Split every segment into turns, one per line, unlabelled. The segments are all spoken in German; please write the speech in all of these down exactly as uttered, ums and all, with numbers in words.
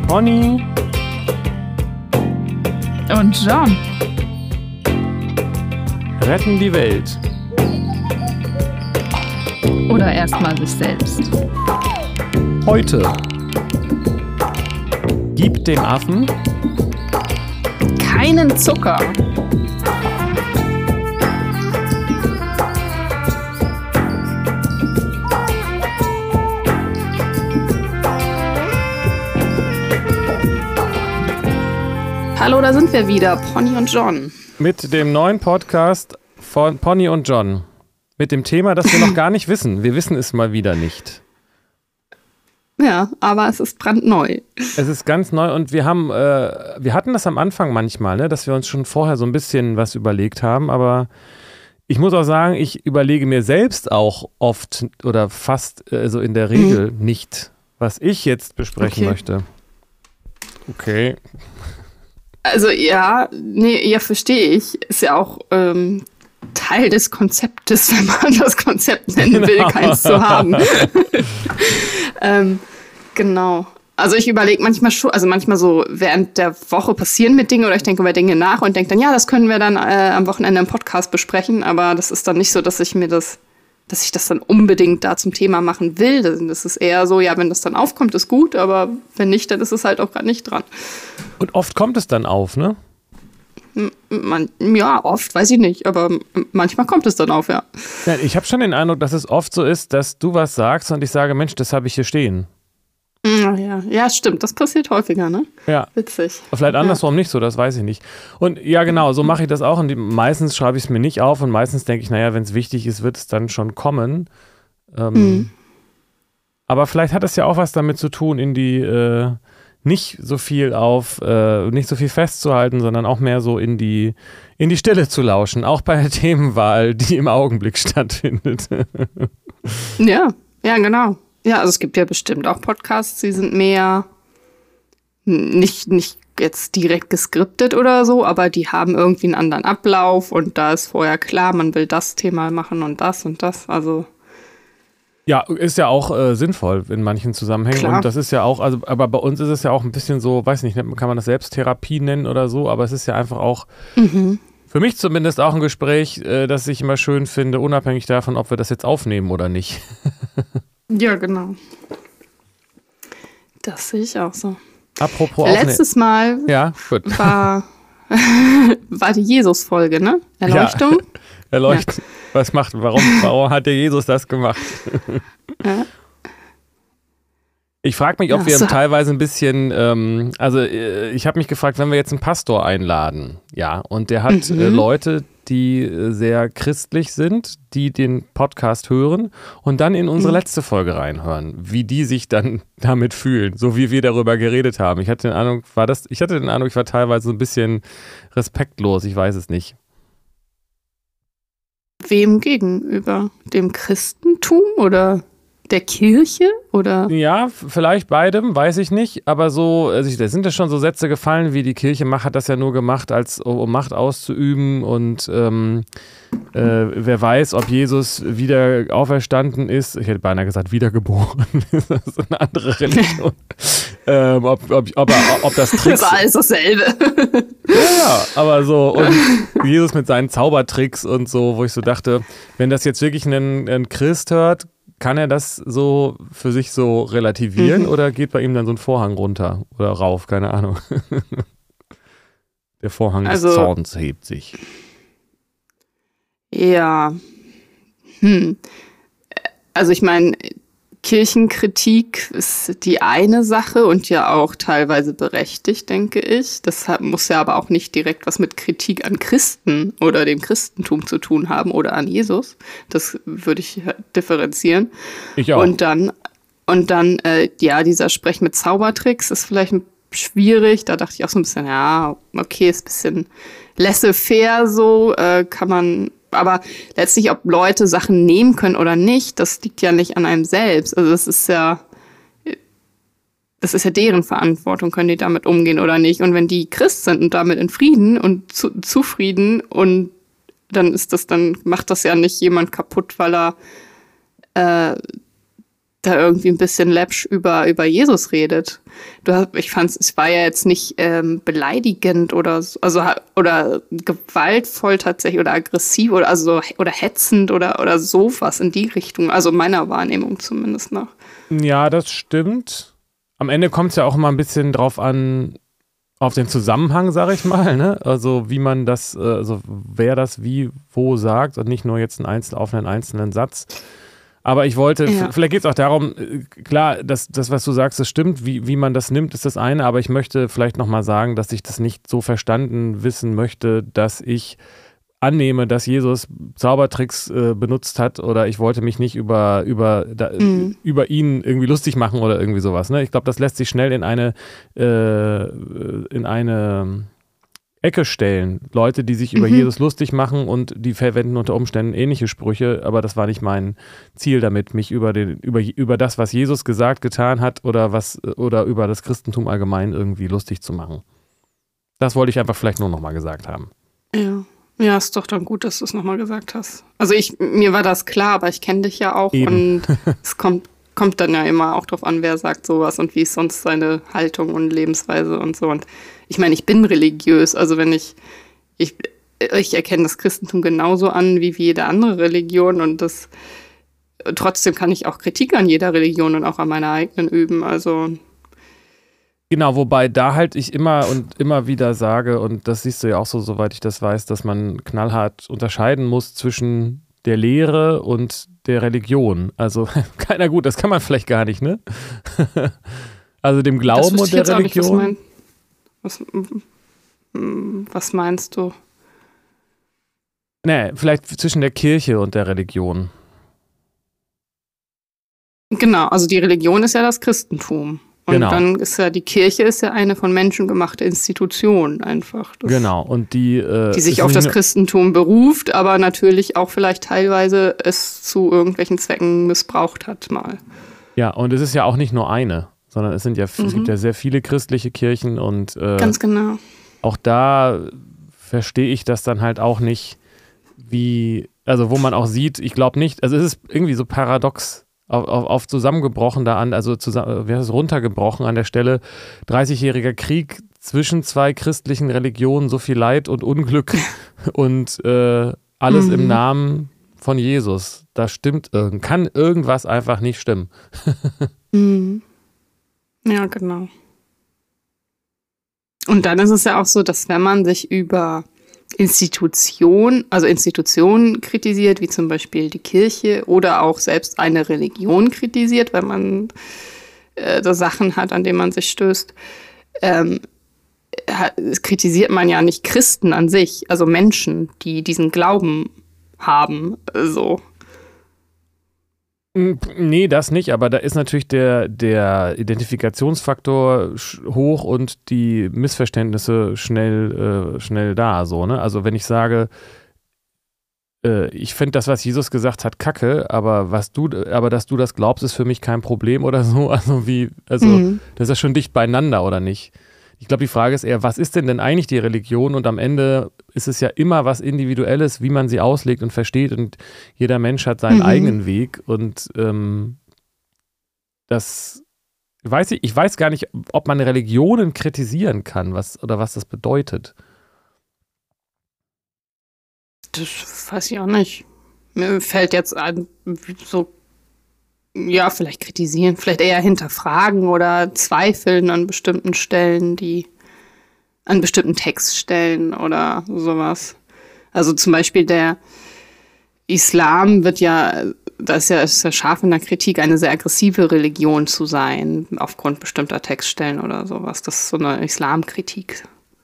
Pony
und John
retten die Welt.
Oder erstmal sich selbst.
Heute gib dem Affen
keinen Zucker. Hallo, da sind wir wieder, Pony und John.
Mit dem neuen Podcast von Pony und John. Mit dem Thema, das wir noch gar nicht wissen. Wir wissen es mal wieder nicht.
Ja, aber es ist brandneu.
Es ist ganz neu und wir haben, äh, wir hatten das am Anfang manchmal, ne, dass wir uns schon vorher so ein bisschen was überlegt haben, aber ich muss auch sagen, ich überlege mir selbst auch oft oder fast, also in der Regel mhm. nicht, was ich jetzt besprechen
okay.
möchte. Okay.
Also ja, nee, ja, verstehe ich. Ist ja auch ähm, Teil des Konzeptes, wenn man das Konzept nennen will, genau. keins zu haben. ähm, genau. Also ich überlege manchmal schon, also manchmal so während der Woche passieren mir Dinge oder ich denke über Dinge nach und denke dann, ja, das können wir dann äh, am Wochenende im Podcast besprechen, aber das ist dann nicht so, dass ich mir das, dass ich das dann unbedingt da zum Thema machen will. Das ist eher so, ja, wenn das dann aufkommt, ist gut, aber wenn nicht, dann ist es halt auch gerade nicht dran.
Und oft kommt es dann auf, ne?
Man, ja, oft, weiß ich nicht, aber manchmal kommt es dann auf, ja.
ja ich habe schon den Eindruck, dass es oft so ist, dass du was sagst und ich sage, Mensch, das habe ich hier stehen.
Ja, ja, ja, stimmt, das passiert häufiger, ne?
Ja.
Witzig.
Vielleicht andersrum ja. nicht so, das weiß ich nicht. Und ja, genau, so mache ich das auch und die, meistens schreibe ich es mir nicht auf und meistens denke ich, naja, wenn es wichtig ist, wird es dann schon kommen. Ähm, mhm. Aber vielleicht hat es ja auch was damit zu tun, in die äh, nicht so viel auf, äh, nicht so viel festzuhalten, sondern auch mehr so in die, in die Stille zu lauschen, auch bei der Themenwahl, die im Augenblick stattfindet.
Ja, ja, genau. Ja, also es gibt ja bestimmt auch Podcasts, die sind mehr nicht, nicht jetzt direkt geskriptet oder so, aber die haben irgendwie einen anderen Ablauf und da ist vorher klar, man will das Thema machen und das und das, also
ja, ist ja auch äh, sinnvoll in manchen Zusammenhängen. Klar. Und das ist ja auch, also, aber bei uns ist es ja auch ein bisschen so, weiß nicht, kann man das Selbsttherapie nennen oder so, aber es ist ja einfach auch, mhm. für mich zumindest auch ein Gespräch, äh, das ich immer schön finde, unabhängig davon, ob wir das jetzt aufnehmen oder nicht.
Ja, genau. Das sehe ich auch so.
Apropos
Letztes Mal
ja, gut.
war, war die Jesus-Folge, ne? Erleuchtung.
Ja. Erleuchtung. Ja. Was macht, warum, warum hat der Jesus das gemacht?
Ja.
Ich frage mich, ob
ja,
wir
so.
teilweise ein bisschen, ähm, also äh, ich habe mich gefragt, wenn wir jetzt einen Pastor einladen, ja, und der hat mhm. äh, Leute, die äh, sehr christlich sind, die den Podcast hören und dann in unsere mhm. letzte Folge reinhören, wie die sich dann damit fühlen, so wie wir darüber geredet haben. Ich hatte den Eindruck, war das, ich hatte den Eindruck, ich war teilweise so ein bisschen respektlos, ich weiß es nicht.
Wem gegenüber? Dem Christentum oder der Kirche? Oder?
Ja, vielleicht beidem, weiß ich nicht. Aber so, also da sind ja schon so Sätze gefallen, wie die Kirche macht, hat das ja nur gemacht, als um Macht auszuüben. Und ähm, äh, wer weiß, ob Jesus wieder auferstanden ist. Ich hätte beinahe gesagt, wiedergeboren. Das ist eine andere Religion. ähm, ob, ob, ob, ob das Tricks...
Das ist alles dasselbe.
Ja, aber so, und Jesus mit seinen Zaubertricks und so, wo ich so dachte, wenn das jetzt wirklich ein, ein Christ hört, kann er das so für sich so relativieren mhm. oder geht bei ihm dann so ein Vorhang runter oder rauf, keine Ahnung. Der Vorhang also, des Zorns hebt sich.
Ja. Hm. Also ich meine, Kirchenkritik ist die eine Sache und ja auch teilweise berechtigt, denke ich. Das muss ja aber auch nicht direkt was mit Kritik an Christen oder dem Christentum zu tun haben oder an Jesus. Das würde ich differenzieren.
Ich auch.
Und dann, und dann äh, ja, dieser Sprech mit Zaubertricks ist vielleicht schwierig. Da dachte ich auch so ein bisschen, ja, okay, ist ein bisschen laissez-faire so, äh, kann man... Aber letztlich, ob Leute Sachen nehmen können oder nicht, das liegt ja nicht an einem selbst. Also das ist ja, das ist ja deren Verantwortung, können die damit umgehen oder nicht. Und wenn die Christ sind und damit in Frieden und zu, zufrieden und dann ist das, dann macht das ja nicht jemand kaputt, weil er äh, da irgendwie ein bisschen läppsch über, über Jesus redet. Du hast, ich fand es war ja jetzt nicht ähm, beleidigend oder so, also oder gewaltvoll tatsächlich oder aggressiv oder also oder hetzend oder oder sowas in die Richtung, also meiner Wahrnehmung zumindest noch.
Ja, das stimmt. Am Ende kommt es ja auch immer ein bisschen drauf an, auf den Zusammenhang, sage ich mal, ne? Also wie man das, also wer das wie wo sagt und nicht nur jetzt einen Einzel auf einen einzelnen Satz. Aber ich wollte, ja. vielleicht geht es auch darum, klar, das, das, was du sagst, das stimmt, wie, wie man das nimmt, ist das eine, aber ich möchte vielleicht nochmal sagen, dass ich das nicht so verstanden wissen möchte, dass ich annehme, dass Jesus Zaubertricks äh, benutzt hat oder ich wollte mich nicht über, über, da, mhm. über ihn irgendwie lustig machen oder irgendwie sowas. Ne? Ich glaube, das lässt sich schnell in eine, äh, in eine Ecke stellen. Leute, die sich über mhm. Jesus lustig machen und die verwenden unter Umständen ähnliche Sprüche, aber das war nicht mein Ziel damit, mich über, den, über, über das, was Jesus gesagt, getan hat oder, was, oder über das Christentum allgemein irgendwie lustig zu machen. Das wollte ich einfach vielleicht nur nochmal gesagt haben.
Ja. Ja, ist doch dann gut, dass du es nochmal gesagt hast. Also ich, mir war das klar, aber ich kenne dich ja auch. Eben. Und es kommt, kommt dann ja immer auch drauf an, wer sagt sowas und wie ist sonst seine Haltung und Lebensweise und so. Und ich meine, ich bin religiös, also wenn ich, ich, ich erkenne das Christentum genauso an wie jede andere Religion und das trotzdem kann ich auch Kritik an jeder Religion und auch an meiner eigenen üben, also
genau, wobei da halt ich immer und immer wieder sage, und das siehst du ja auch so, soweit ich das weiß, dass man knallhart unterscheiden muss zwischen der Lehre und der Religion. Also, keiner gut, das kann man vielleicht gar nicht, ne? Also dem Glauben und der Religion.
Nicht, was, mein, was, was meinst du?
Nee, vielleicht zwischen der Kirche und der Religion.
Genau, also die Religion ist ja das Christentum. Und genau. Dann ist ja, die Kirche ist ja eine von Menschen gemachte Institution einfach. Das,
genau, und die äh,
die sich auf das Christentum beruft, aber natürlich auch vielleicht teilweise es zu irgendwelchen Zwecken missbraucht hat mal.
Ja, und es ist ja auch nicht nur eine, sondern es sind ja, mhm. es gibt ja sehr viele christliche Kirchen und äh,
ganz genau.
Auch da verstehe ich das dann halt auch nicht, wie, also wo man auch sieht, ich glaube nicht, also es ist irgendwie so paradox, Auf, auf, auf zusammengebrochen da an, also zusammen, wie heißt es, runtergebrochen an der Stelle, dreißigjähriger Krieg zwischen zwei christlichen Religionen, so viel Leid und Unglück und äh, alles mhm. im Namen von Jesus. Da stimmt irgend, kann irgendwas einfach nicht stimmen.
mhm. Ja, genau. Und dann ist es ja auch so, dass wenn man sich über Institution, also Institutionen kritisiert, wie zum Beispiel die Kirche oder auch selbst eine Religion kritisiert, wenn man äh, da Sachen hat, an denen man sich stößt, ähm, kritisiert man ja nicht Christen an sich, also Menschen, die diesen Glauben haben, so.
Nee, das nicht, aber da ist natürlich der, der Identifikationsfaktor hoch und die Missverständnisse schnell, äh, schnell da, so, ne? Also wenn ich sage, äh, ich finde das, was Jesus gesagt hat, kacke, aber was du, aber dass du das glaubst, ist für mich kein Problem oder so, also wie, also mhm. das ist schon dicht beieinander, oder nicht? Ich glaube, die Frage ist eher, was ist denn denn eigentlich die Religion? Und am Ende ist es ja immer was Individuelles, wie man sie auslegt und versteht. Und jeder Mensch hat seinen mhm. eigenen Weg. Und ähm, das weiß ich, ich weiß gar nicht, ob man Religionen kritisieren kann, was oder was das bedeutet.
Das weiß ich auch nicht. Mir fällt jetzt an, so ja, vielleicht kritisieren, vielleicht eher hinterfragen oder zweifeln an bestimmten Stellen, die an bestimmten Textstellen oder sowas. Also zum Beispiel der Islam wird ja, da ist ja, ist ja scharf in der Kritik, eine sehr aggressive Religion zu sein, aufgrund bestimmter Textstellen oder sowas. Das ist so eine Islamkritik.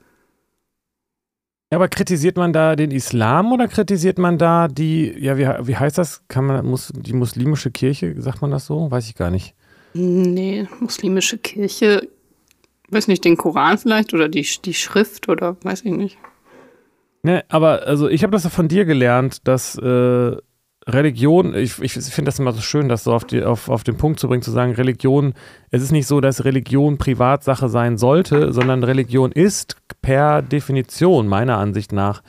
Ja, aber kritisiert man da den Islam oder kritisiert man da die, ja, wie, wie heißt das? Kann man, muss die muslimische Kirche, sagt man das so? Weiß ich gar nicht.
Nee, muslimische Kirche, weiß nicht, den Koran vielleicht oder die, die Schrift oder weiß ich nicht.
Ne, aber also ich habe das von dir gelernt, dass äh, Religion, ich, ich finde das immer so schön, das so auf, die, auf, auf den Punkt zu bringen, zu sagen, Religion, es ist nicht so, dass Religion Privatsache sein sollte, sondern Religion ist per Definition meiner Ansicht nach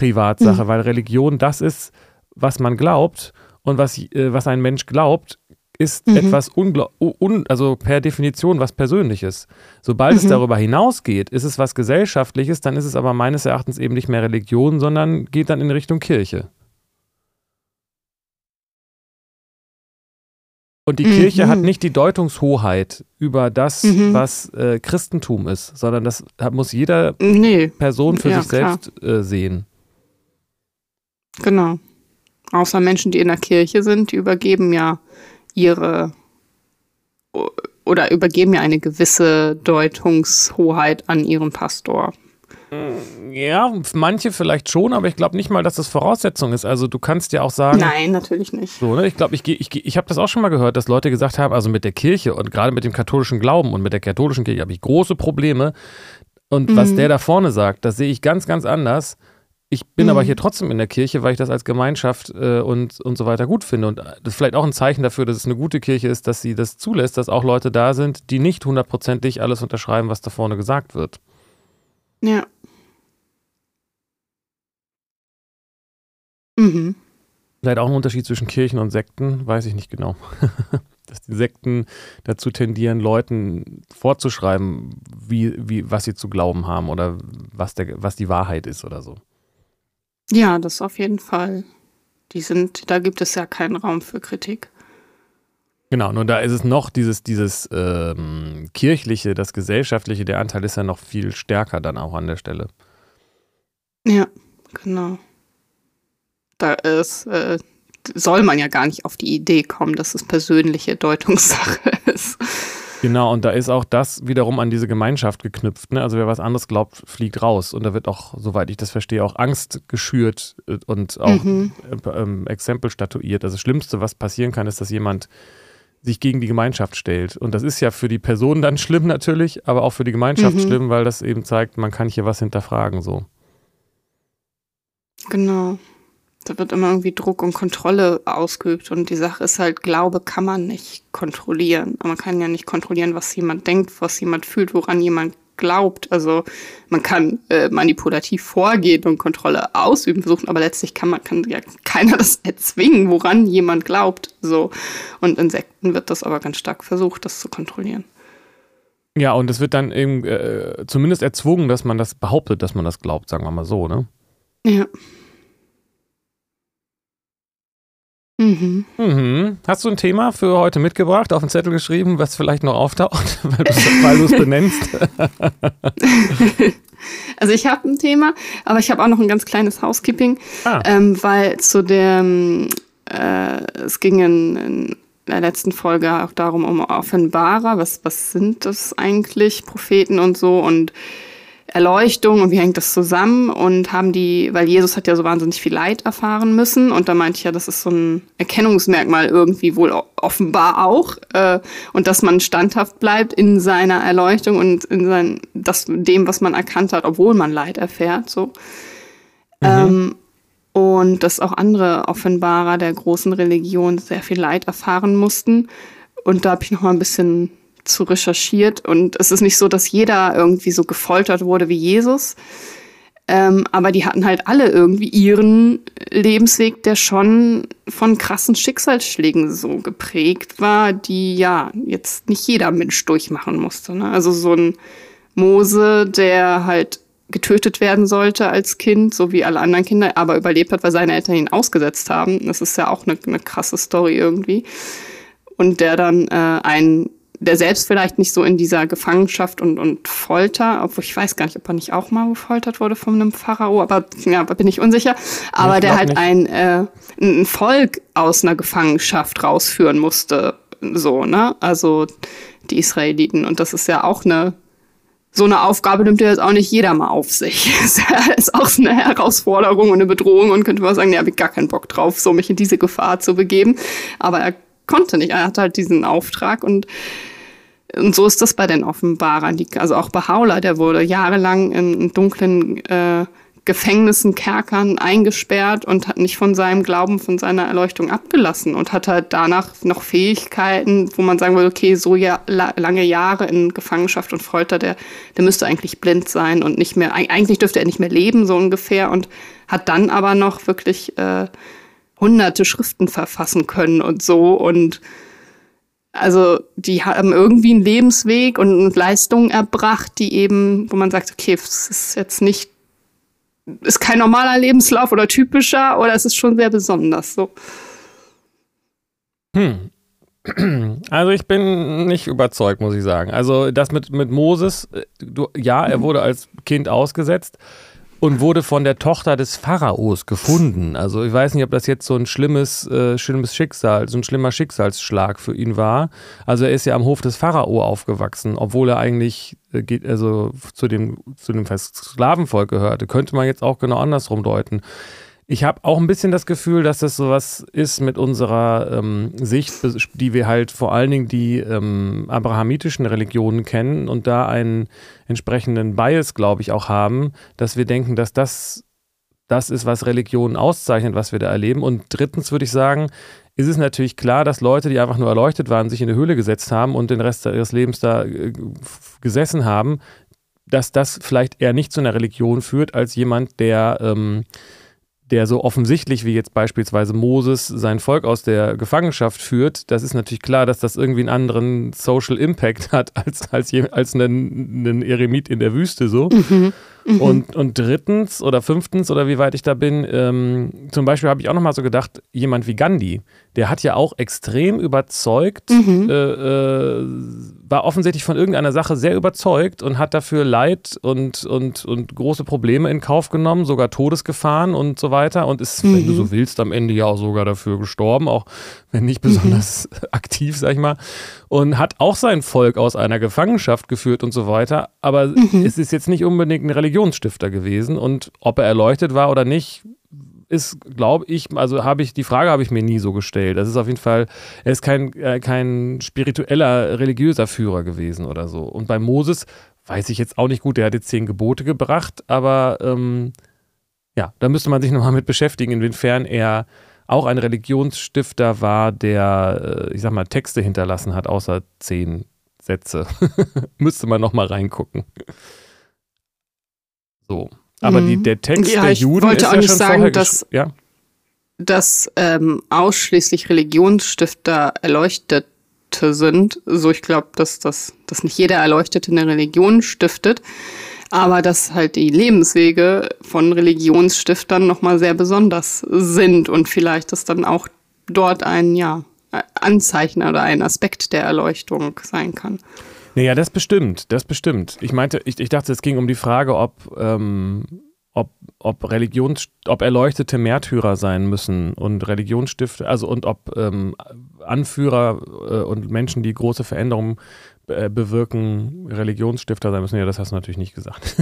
Privatsache, mhm. weil Religion das ist, was man glaubt und was, äh, was ein Mensch glaubt, ist
Mhm.
etwas unglaublich, un, also per Definition was Persönliches. Sobald
Mhm.
es darüber hinausgeht, ist es was Gesellschaftliches, dann ist es aber meines Erachtens eben nicht mehr Religion, sondern geht dann in Richtung Kirche. Und die
Mhm.
Kirche hat nicht die Deutungshoheit über das,
Mhm.
was äh, Christentum ist, sondern das hat, muss jeder
Nee,
Person für
Ja,
sich selbst äh, sehen.
genau. Außer Menschen, die in der Kirche sind, die übergeben ja ihre oder übergeben ja eine gewisse Deutungshoheit an ihren Pastor.
Ja, manche vielleicht schon, aber ich glaube nicht mal, dass das Voraussetzung ist. Also du kannst ja auch sagen,
Nein, natürlich nicht.
so, ne? Ich glaube, ich, geh- ich, geh- ich habe das auch schon mal gehört, dass Leute gesagt haben, also mit der Kirche und gerade mit dem katholischen Glauben und mit der katholischen Kirche habe ich große Probleme. Und was
Mhm.
der da vorne sagt, das sehe ich ganz, ganz anders. Ich bin
Mhm.
aber hier trotzdem in der Kirche, weil ich das als Gemeinschaft äh, und, und so weiter gut finde. Und das ist vielleicht auch ein Zeichen dafür, dass es eine gute Kirche ist, dass sie das zulässt, dass auch Leute da sind, die nicht hundertprozentig alles unterschreiben, was da vorne gesagt wird.
Ja. Mhm.
Vielleicht auch ein Unterschied zwischen Kirchen und Sekten, weiß ich nicht genau. Dass die Sekten dazu tendieren, Leuten vorzuschreiben, wie, wie, was sie zu glauben haben oder was, der, was die Wahrheit ist oder so.
Ja, das auf jeden Fall. Die sind, da gibt es ja keinen Raum für Kritik.
Genau, nur da ist es noch dieses, dieses ähm, kirchliche, das gesellschaftliche, der Anteil ist ja noch viel stärker dann auch an der Stelle.
Ja, genau. Da ist, äh, soll man ja gar nicht auf die Idee kommen, dass es persönliche Deutungssache ist.
Genau, und da ist auch das wiederum an diese Gemeinschaft geknüpft. Ne? Also wer was anderes glaubt, fliegt raus. Und da wird auch, soweit ich das verstehe, auch Angst geschürt äh, und auch
Mhm.
äh, ähm, Exempel statuiert. Also das Schlimmste, was passieren kann, ist, dass jemand sich gegen die Gemeinschaft stellt. Und das ist ja für die Person dann schlimm natürlich, aber auch für die Gemeinschaft
Mhm.
schlimm, weil das eben zeigt, man kann hier was hinterfragen. So.
Genau. Da wird immer irgendwie Druck und Kontrolle ausgeübt. Und die Sache ist halt, Glaube kann man nicht kontrollieren. Aber man kann ja nicht kontrollieren, was jemand denkt, was jemand fühlt, woran jemand glaubt. Also man kann äh, manipulativ vorgehen und Kontrolle ausüben versuchen, aber letztlich kann man kann ja keiner das erzwingen, woran jemand glaubt. So. Und in Sekten wird das aber ganz stark versucht, das zu kontrollieren.
Ja, und es wird dann eben äh, zumindest erzwungen, dass man das behauptet, dass man das glaubt, sagen wir mal so, ne?
Ja. Mhm.
Mhm. Hast du ein Thema für heute mitgebracht, auf den Zettel geschrieben, was vielleicht noch auftaucht, weil du es weil du's benennst?
Also ich habe ein Thema, aber ich habe auch noch ein ganz kleines Housekeeping,
Ah.
ähm, weil zu dem, äh, es ging in, in der letzten Folge auch darum, um Offenbarer, was, was sind das eigentlich, Propheten und so und Erleuchtung und wie hängt das zusammen und haben die, weil Jesus hat ja so wahnsinnig viel Leid erfahren müssen und da meinte ich ja, das ist so ein Erkennungsmerkmal irgendwie wohl offenbar auch äh, und dass man standhaft bleibt in seiner Erleuchtung und in sein, das, dem, was man erkannt hat, obwohl man Leid erfährt, so.
Mhm.
Ähm, und dass auch andere Offenbarer der großen Religion sehr viel Leid erfahren mussten und da habe ich noch mal ein bisschen zu recherchiert und es ist nicht so, dass jeder irgendwie so gefoltert wurde wie Jesus, ähm, aber die hatten halt alle irgendwie ihren Lebensweg, der schon von krassen Schicksalsschlägen so geprägt war, die ja jetzt nicht jeder Mensch durchmachen musste. Ne? Also so ein Mose, der halt getötet werden sollte als Kind, so wie alle anderen Kinder, aber überlebt hat, weil seine Eltern ihn ausgesetzt haben. Das ist ja auch eine, eine krasse Story irgendwie. Und der dann äh, ein der selbst vielleicht nicht so in dieser Gefangenschaft und, und Folter, obwohl ich weiß gar nicht, ob er nicht auch mal gefoltert wurde von einem Pharao, aber ja, bin ich unsicher. Aber
Ich
der
glaub
halt
nicht.
ein, äh, ein Volk aus einer Gefangenschaft rausführen musste, so, ne? Also die Israeliten. Und das ist ja auch eine, so eine Aufgabe nimmt ja jetzt auch nicht jeder mal auf sich. Das ist auch eine Herausforderung und eine Bedrohung und könnte man sagen, nee, habe ich gar keinen Bock drauf, so mich in diese Gefahr zu begeben. Aber er konnte nicht. Er hatte halt diesen Auftrag und, und so ist das bei den Offenbarern. Die, also auch Baha'u'llah, der wurde jahrelang in dunklen äh, Gefängnissen, Kerkern eingesperrt und hat nicht von seinem Glauben, von seiner Erleuchtung abgelassen und hat halt danach noch Fähigkeiten, wo man sagen würde, okay, so ja, la, lange Jahre in Gefangenschaft und Folter, der, der müsste eigentlich blind sein und nicht mehr, eigentlich dürfte er nicht mehr leben, so ungefähr, und hat dann aber noch wirklich äh, hunderte Schriften verfassen können und so und also die haben irgendwie einen Lebensweg und Leistungen erbracht, die eben, wo man sagt, okay, es ist jetzt nicht, ist kein normaler Lebenslauf oder typischer, oder es ist schon sehr besonders. So.
Hm. Also ich bin nicht überzeugt, muss ich sagen. Also das mit, mit Moses, du, ja, er wurde als Kind ausgesetzt und wurde von der Tochter des Pharaos gefunden. Also ich weiß nicht, ob das jetzt so ein schlimmes, äh, schlimmes Schicksal, so ein schlimmer Schicksalsschlag für ihn war. Also er ist ja am Hof des Pharao aufgewachsen, obwohl er eigentlich äh, geht, also zu dem, zu dem Sklavenvolk gehörte. Könnte man jetzt auch genau andersrum deuten. Ich habe auch ein bisschen das Gefühl, dass das sowas ist mit unserer ähm, Sicht, die wir halt vor allen Dingen die ähm, abrahamitischen Religionen kennen und da einen entsprechenden Bias, glaube ich, auch haben, dass wir denken, dass das das ist, was Religionen auszeichnet, was wir da erleben. Und drittens würde ich sagen, ist es natürlich klar, dass Leute, die einfach nur erleuchtet waren, sich in eine Höhle gesetzt haben und den Rest ihres Lebens da äh, gesessen haben, dass das vielleicht eher nicht zu einer Religion führt, als jemand, der ähm, der so offensichtlich wie jetzt beispielsweise Moses sein Volk aus der Gefangenschaft führt. Das ist natürlich klar, dass das irgendwie einen anderen Social Impact hat als, als, als einen, einen Eremit in der Wüste so. Mhm. Mhm. Und, und drittens oder fünftens oder wie weit ich da bin, ähm, zum Beispiel habe ich auch nochmal so gedacht, jemand wie Gandhi, der hat ja auch extrem überzeugt, mhm. äh, äh, war offensichtlich von irgendeiner Sache sehr überzeugt und hat dafür Leid und, und, und große Probleme in Kauf genommen, sogar Todesgefahren und so weiter und ist, mhm. wenn du so willst, am Ende ja auch sogar dafür gestorben, auch wenn nicht besonders mhm. aktiv, sag ich mal, und hat auch sein Volk aus einer Gefangenschaft geführt und so weiter, aber mhm. es ist jetzt nicht unbedingt ein Religionsstifter gewesen und ob er erleuchtet war oder nicht, ist, glaube ich, also habe ich, die Frage habe ich mir nie so gestellt. Das ist auf jeden Fall, er ist kein, äh, kein spiritueller, religiöser Führer gewesen oder so. Und bei Moses weiß ich jetzt auch nicht gut, der hat jetzt zehn Gebote gebracht, aber ähm, ja, da müsste man sich nochmal mit beschäftigen, inwiefern er auch ein Religionsstifter war, der, ich sag mal, Texte hinterlassen hat, außer zehn Sätze. Müsste man nochmal reingucken. So. Aber mhm. die, der Text
ja,
der Juden ist ja schon
sagen,
vorher
dass,
ja?
dass ähm, ausschließlich Religionsstifter Erleuchtete sind. So, ich glaube, dass, dass, dass nicht jeder Erleuchtete eine Religion stiftet. Aber dass halt die Lebenswege von Religionsstiftern nochmal sehr besonders sind und vielleicht das dann auch dort ein ja, Anzeichen oder ein Aspekt der Erleuchtung sein kann.
Naja, das bestimmt, das bestimmt. Ich meinte, ich, ich dachte, es ging um die Frage, ob, ähm, ob, ob Religions, ob Erleuchtete Märtyrer sein müssen und Religionsstifter, also und ob ähm, Anführer äh, und Menschen, die große Veränderungen bewirken, Religionsstifter sein müssen. Ja, das hast du natürlich nicht gesagt.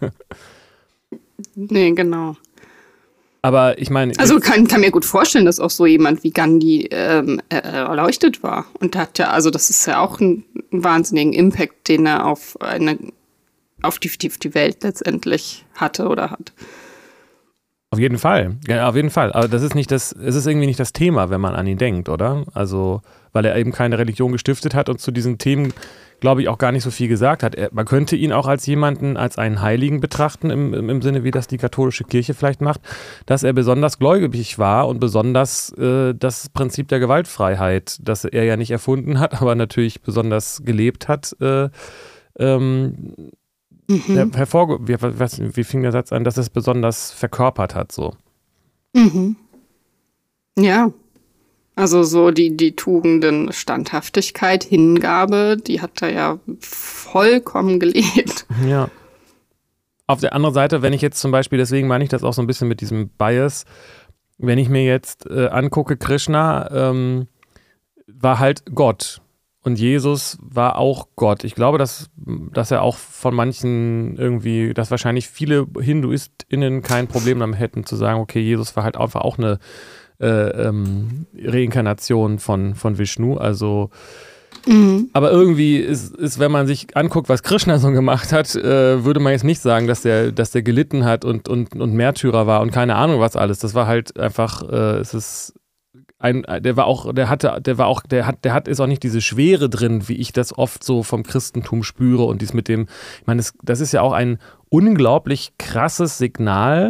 Nee, genau.
Aber ich meine...
Also kann, kann mir gut vorstellen, dass auch so jemand wie Gandhi ähm, erleuchtet war. Und hat ja, also das ist ja auch ein, ein wahnsinnigen Impact, den er auf eine, auf die, die Welt letztendlich hatte oder hat.
Auf jeden Fall, ja, auf jeden Fall. Aber das ist nicht das, es ist irgendwie nicht das Thema, wenn man an ihn denkt, oder? Also, weil er eben keine Religion gestiftet hat und zu diesen Themen, glaube ich, auch gar nicht so viel gesagt hat. Er, man könnte ihn auch als jemanden, als einen Heiligen betrachten, im, im, im Sinne, wie das die katholische Kirche vielleicht macht, dass er besonders gläubig war und besonders äh, das Prinzip der Gewaltfreiheit, das er ja nicht erfunden hat, aber natürlich besonders gelebt hat, äh, ähm, Mhm. hervorge- wie, was, wie fing der Satz an, dass es besonders verkörpert hat, so.
Mhm. Ja, also so die, die Tugenden Standhaftigkeit, Hingabe, die hat er ja vollkommen gelebt.
Ja. Auf der anderen Seite, wenn ich jetzt zum Beispiel, deswegen meine ich das auch so ein bisschen mit diesem Bias, wenn ich mir jetzt äh, angucke, Krishna ähm, war halt Gott. Und Jesus war auch Gott. Ich glaube, dass, dass er auch von manchen irgendwie, dass wahrscheinlich viele HinduistInnen kein Problem damit hätten, zu sagen, okay, Jesus war halt einfach auch eine äh, ähm, Reinkarnation von, von Vishnu. Also, mhm. aber irgendwie ist, ist, wenn man sich anguckt, was Krishna so gemacht hat, äh, würde man jetzt nicht sagen, dass der, dass der gelitten hat und, und, und Märtyrer war und keine Ahnung was alles. Das war halt einfach, äh, es ist Ein, der war auch, der hatte, der war auch, der hat, der hat, ist auch nicht diese Schwere drin, wie ich das oft so vom Christentum spüre und dies mit dem, ich meine, das, das ist ja auch ein unglaublich krasses Signal,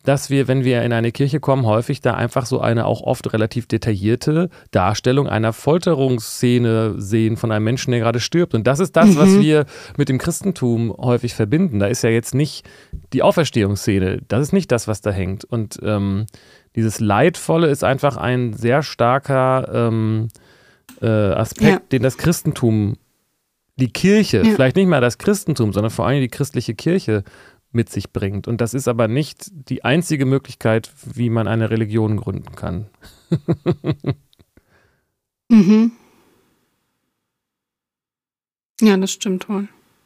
dass wir, wenn wir in eine Kirche kommen, häufig da einfach so eine auch oft relativ detaillierte Darstellung einer Folterungsszene sehen von einem Menschen, der gerade stirbt. Und das ist das, mhm. was wir mit dem Christentum häufig verbinden. Da ist ja jetzt nicht die Auferstehungsszene, das ist nicht das, was da hängt. Und ähm, dieses Leidvolle ist einfach ein sehr starker ähm, äh, Aspekt, ja. den das Christentum, die Kirche, ja. vielleicht nicht mal das Christentum, sondern vor allem die christliche Kirche mit sich bringt. Und das ist aber nicht die einzige Möglichkeit, wie man eine Religion gründen kann.
mhm. Ja, das stimmt wohl.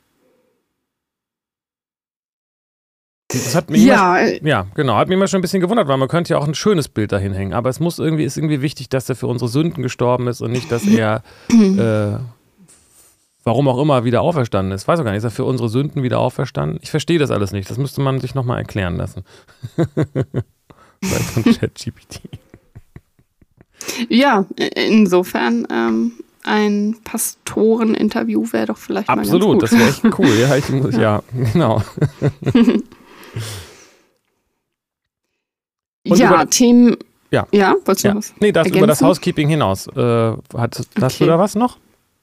Das hat mich ja, immer, ja, genau, hat mich immer schon ein bisschen gewundert, weil man könnte ja auch ein schönes Bild dahin hängen, aber es muss irgendwie, ist irgendwie wichtig, dass er für unsere Sünden gestorben ist und nicht, dass er äh, warum auch immer wieder auferstanden ist. Weiß auch gar nicht, ist er für unsere Sünden wieder auferstanden? Ich verstehe das alles nicht. Das müsste man sich nochmal erklären lassen. Von ChatGPT.
Ja, insofern ähm, ein Pastoreninterview wäre doch vielleicht
Absolut,
mal ganz gut.
Das wäre echt cool. Ja, ich muss, ja genau.
ja, Themen...
Ja,
ja wolltest du
ja.
noch was
Nee, das
ergänzen?
über das Housekeeping hinaus. Äh, hat, hast okay. du da was noch?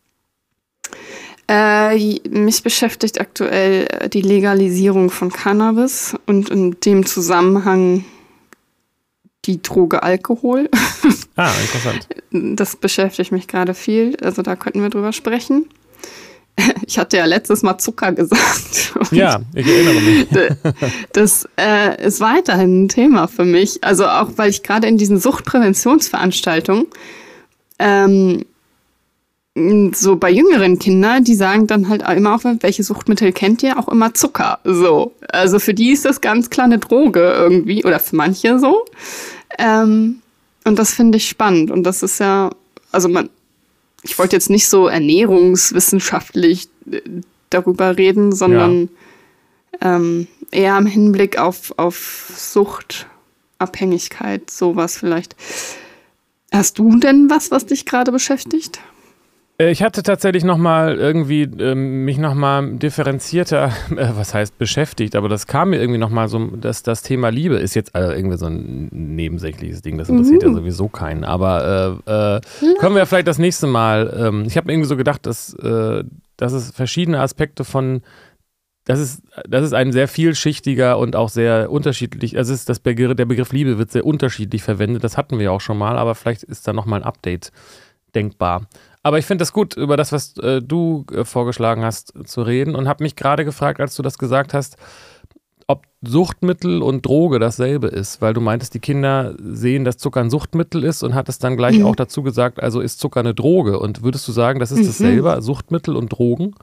Äh, mich beschäftigt aktuell die Legalisierung von Cannabis und in dem Zusammenhang die Droge Alkohol.
Ah, interessant.
Das beschäftigt mich gerade viel, also da könnten wir drüber sprechen. Ich hatte ja letztes Mal Zucker gesagt.
Ja, ich erinnere mich.
Das äh, ist weiterhin ein Thema für mich, also auch, weil ich gerade in diesen Suchtpräventionsveranstaltungen ähm, so bei jüngeren Kindern, die sagen dann halt immer auch, welche Suchtmittel kennt ihr? Auch immer Zucker. So. Also für die ist das ganz klar eine Droge irgendwie. Oder für manche so. Ähm, und das finde ich spannend. Und das ist ja, also man, ich wollte jetzt nicht so ernährungswissenschaftlich darüber reden, sondern ja. ähm, eher im Hinblick auf, auf Suchtabhängigkeit, sowas vielleicht. Hast du denn was, was dich gerade beschäftigt?
Ich hatte tatsächlich nochmal irgendwie ähm, mich nochmal differenzierter, äh, was heißt beschäftigt, aber das kam mir irgendwie nochmal so, dass das Thema Liebe ist jetzt äh, irgendwie so ein nebensächliches Ding, das interessiert mhm. ja sowieso keinen, aber äh, äh, können wir vielleicht das nächste Mal, ähm, ich habe mir irgendwie so gedacht, dass, äh, dass es verschiedene Aspekte von, das ist, das ist ein sehr vielschichtiger und auch sehr unterschiedlich, also ist das Begriff, der Begriff Liebe wird sehr unterschiedlich verwendet, das hatten wir ja auch schon mal, aber vielleicht ist da nochmal ein Update denkbar. Aber ich finde das gut, über das, was äh, du äh, vorgeschlagen hast, zu reden und habe mich gerade gefragt, als du das gesagt hast, ob Suchtmittel und Droge dasselbe ist, weil du meintest, die Kinder sehen, dass Zucker ein Suchtmittel ist und hattest dann gleich mhm. auch dazu gesagt, also ist Zucker eine Droge. Und würdest du sagen, das ist mhm. dasselbe, Suchtmittel und Drogen?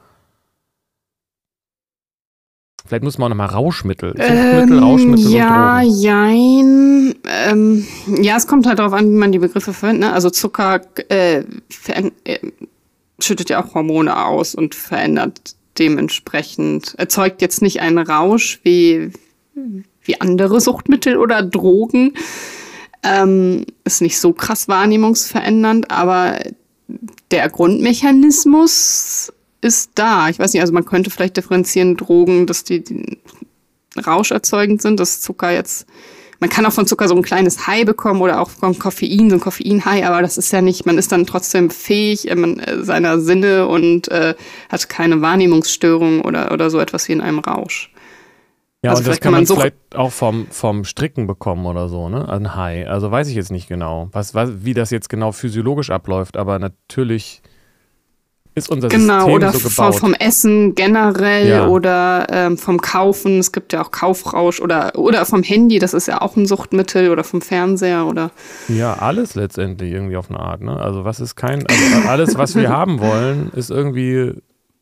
Vielleicht muss man auch nochmal Rauschmittel. Suchtmittel,
ähm,
Rauschmittel
ja,
und Drogen.
Jein. Ähm, ja, es kommt halt darauf an, wie man die Begriffe verwendet. Ne? Also Zucker äh, äh, schüttet ja auch Hormone aus und verändert dementsprechend, erzeugt jetzt nicht einen Rausch wie, wie andere Suchtmittel oder Drogen. Ähm, ist nicht so krass wahrnehmungsverändernd, aber der Grundmechanismus ist da. Ich weiß nicht, also man könnte vielleicht differenzieren, Drogen, dass die, die rauscherzeugend sind, dass Zucker jetzt, man kann auch von Zucker so ein kleines High bekommen oder auch von Koffein, so ein Koffein-High, aber das ist ja nicht, man ist dann trotzdem fähig man, äh, seiner Sinne und äh, hat keine Wahrnehmungsstörung oder, oder so etwas wie in einem Rausch.
Ja, also und das kann man, man vielleicht auch vom, vom Stricken bekommen oder so, ne? Ein High. Also weiß ich jetzt nicht genau, was, was, wie das jetzt genau physiologisch abläuft, aber natürlich ist unser
genau,
System
oder
so gebaut.
Vom, vom Essen generell
ja.
oder ähm, vom Kaufen. Es gibt ja auch Kaufrausch oder, oder vom Handy, das ist ja auch ein Suchtmittel oder vom Fernseher oder.
Ja, alles letztendlich irgendwie auf eine Art, ne? Also was ist kein, also alles, was wir haben wollen, ist irgendwie.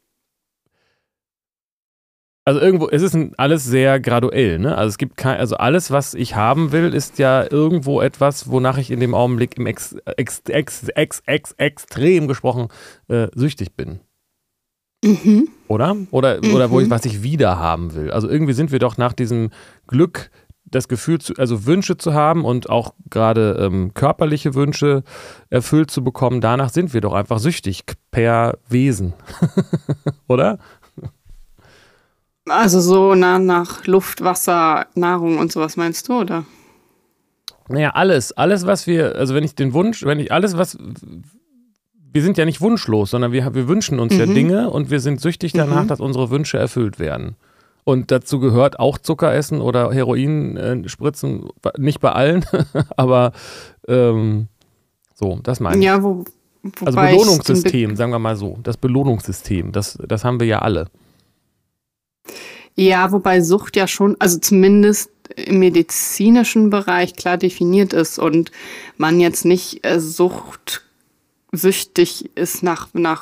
Also irgendwo, es ist ein, alles sehr graduell, ne? Also es gibt kein, also alles, was ich haben will, ist ja irgendwo etwas, wonach ich in dem Augenblick im ex, ex, ex, ex, ex, extrem gesprochen äh, süchtig bin.
Mhm.
Oder? Oder,
mhm.
oder wo ich, was ich wieder haben will. Also irgendwie sind wir doch nach diesem Glück, das Gefühl, zu, also Wünsche zu haben und auch gerade ähm, körperliche Wünsche erfüllt zu bekommen, danach sind wir doch einfach süchtig per Wesen. Oder?
Also so na, nach Luft, Wasser, Nahrung und sowas meinst du, oder?
Naja, alles. Alles, was wir, also wenn ich den Wunsch, wenn ich alles, was, wir sind ja nicht wunschlos, sondern wir, wir wünschen uns mhm. ja Dinge und wir sind süchtig danach, mhm. dass unsere Wünsche erfüllt werden. Und dazu gehört auch Zucker essen oder Heroin äh, spritzen, nicht bei allen, aber ähm, so, das meine ich.
Ja, wo,
also Belohnungssystem, sagen wir mal so, das Belohnungssystem, das, das haben wir ja alle.
Ja, wobei Sucht ja schon, also zumindest im medizinischen Bereich klar definiert ist und man jetzt nicht äh, suchtsüchtig ist nach, nach,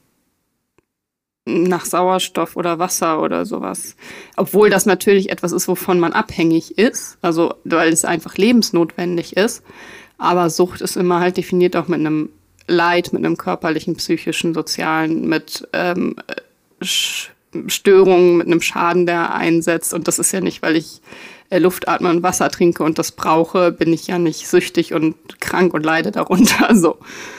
nach Sauerstoff oder Wasser oder sowas. Obwohl das natürlich etwas ist, wovon man abhängig ist, also weil es einfach lebensnotwendig ist. Aber Sucht ist immer halt definiert auch mit einem Leid, mit einem körperlichen, psychischen, sozialen, mit ähm, Störungen, mit einem Schaden, der einsetzt. Und das ist ja nicht, weil ich äh, Luft atme und Wasser trinke und das brauche, bin ich ja nicht süchtig und krank und leide darunter. So.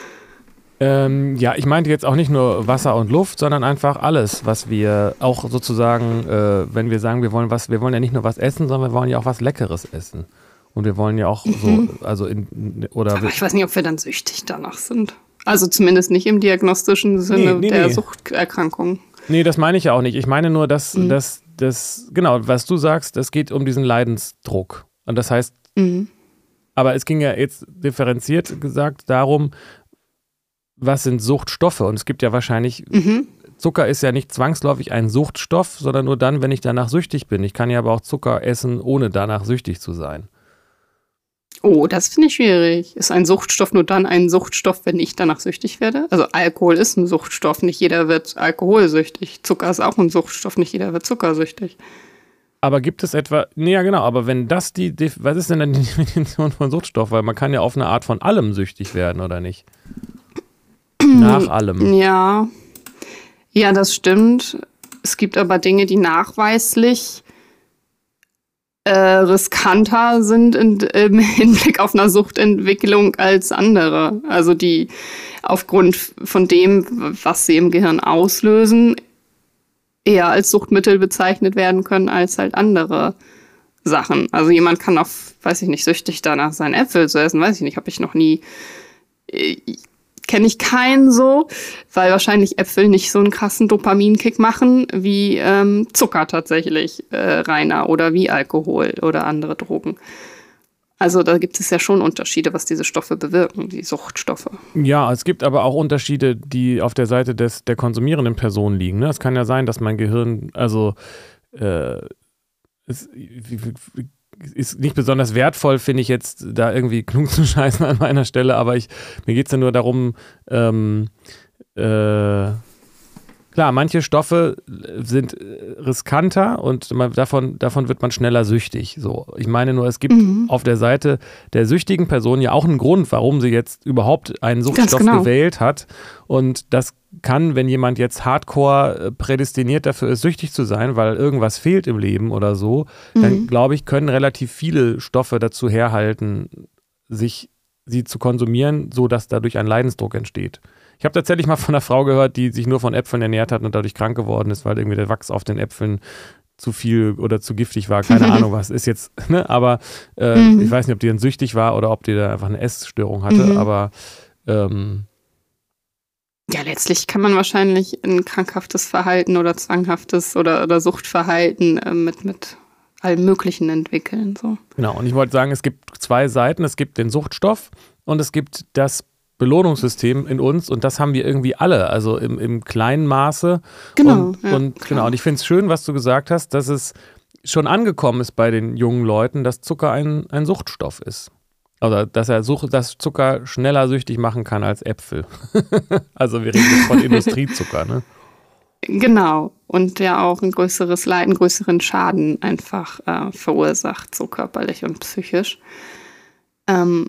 Ähm, ja, ich meinte jetzt auch nicht nur Wasser und Luft, sondern einfach alles, was wir auch sozusagen, äh, wenn wir sagen, wir wollen was, wir wollen ja nicht nur was essen, sondern wir wollen ja auch was Leckeres essen. Und wir wollen ja auch mhm. so, also in, oder.
Aber ich weiß nicht, ob wir dann süchtig danach sind. Also zumindest nicht im diagnostischen Sinne nee, nee, der nee. Suchterkrankung.
Nee, das meine ich ja auch nicht. Ich meine nur, dass, mhm. dass, dass, genau, was du sagst, es geht um diesen Leidensdruck. Und das heißt, mhm. aber es ging ja jetzt differenziert gesagt darum, was sind Suchtstoffe? Und es gibt ja wahrscheinlich, mhm. Zucker ist ja nicht zwangsläufig ein Suchtstoff, sondern nur dann, wenn ich danach süchtig bin. Ich kann ja aber auch Zucker essen, ohne danach süchtig zu sein.
Oh, das finde ich schwierig. Ist ein Suchtstoff nur dann ein Suchtstoff, wenn ich danach süchtig werde? Also Alkohol ist ein Suchtstoff, nicht jeder wird alkoholsüchtig. Zucker ist auch ein Suchtstoff, nicht jeder wird zuckersüchtig.
Aber gibt es etwa, nee, ja genau, aber wenn das die, was ist denn dann die Definition von Suchtstoff? Weil man kann ja auf eine Art von allem süchtig werden, oder nicht? Nach allem.
Ja, ja, das stimmt. Es gibt aber Dinge, die nachweislich Äh, riskanter sind in, im Hinblick auf eine Suchtentwicklung als andere. Also die aufgrund von dem, was sie im Gehirn auslösen, eher als Suchtmittel bezeichnet werden können als halt andere Sachen. Also jemand kann auch, weiß ich nicht, süchtig danach sein, Äpfel zu essen, weiß ich nicht, habe ich noch nie, äh, kenne ich keinen so, weil wahrscheinlich Äpfel nicht so einen krassen Dopaminkick machen wie ähm, Zucker tatsächlich äh, reiner oder wie Alkohol oder andere Drogen. Also da gibt es ja schon Unterschiede, was diese Stoffe bewirken, die Suchtstoffe.
Ja, es gibt aber auch Unterschiede, die auf der Seite des, der konsumierenden Person liegen. Ne? Es kann ja sein, dass mein Gehirn, also äh, es, ist nicht besonders wertvoll, finde ich jetzt, da irgendwie klug zu scheißen an meiner Stelle, aber ich, mir geht es ja nur darum, ähm, äh, klar, manche Stoffe sind riskanter und man, davon, davon wird man schneller süchtig. So, ich meine nur, es gibt mhm. auf der Seite der süchtigen Person ja auch einen Grund, warum sie jetzt überhaupt einen Suchtstoff genau. gewählt hat. Und das kann, wenn jemand jetzt hardcore prädestiniert dafür ist, süchtig zu sein, weil irgendwas fehlt im Leben oder so, mhm. dann glaube ich, können relativ viele Stoffe dazu herhalten, sich sie zu konsumieren, sodass dadurch ein Leidensdruck entsteht. Ich habe tatsächlich mal von einer Frau gehört, die sich nur von Äpfeln ernährt hat und dadurch krank geworden ist, weil irgendwie der Wachs auf den Äpfeln zu viel oder zu giftig war. Keine Ahnung, was ist jetzt. Ne? Aber äh, mhm. ich weiß nicht, ob die dann süchtig war oder ob die da einfach eine Essstörung hatte. Mhm. Aber ähm,
ja, letztlich kann man wahrscheinlich ein krankhaftes Verhalten oder zwanghaftes oder, oder Suchtverhalten äh, mit, mit allem Möglichen entwickeln. So.
Genau, und ich wollte sagen, es gibt zwei Seiten. Es gibt den Suchtstoff und es gibt das Belohnungssystem in uns und das haben wir irgendwie alle, also im, im kleinen Maße.
Genau.
Und,
ja,
und, genau. und ich finde es schön, was du gesagt hast, dass es schon angekommen ist bei den jungen Leuten, dass Zucker ein, ein Suchtstoff ist. Also, dass er Such, dass Zucker schneller süchtig machen kann als Äpfel. Also, wir reden jetzt von Industriezucker, ne?
Genau. Und der auch ein größeres Leid, einen größeren Schaden einfach äh, verursacht, so körperlich und psychisch. Ähm,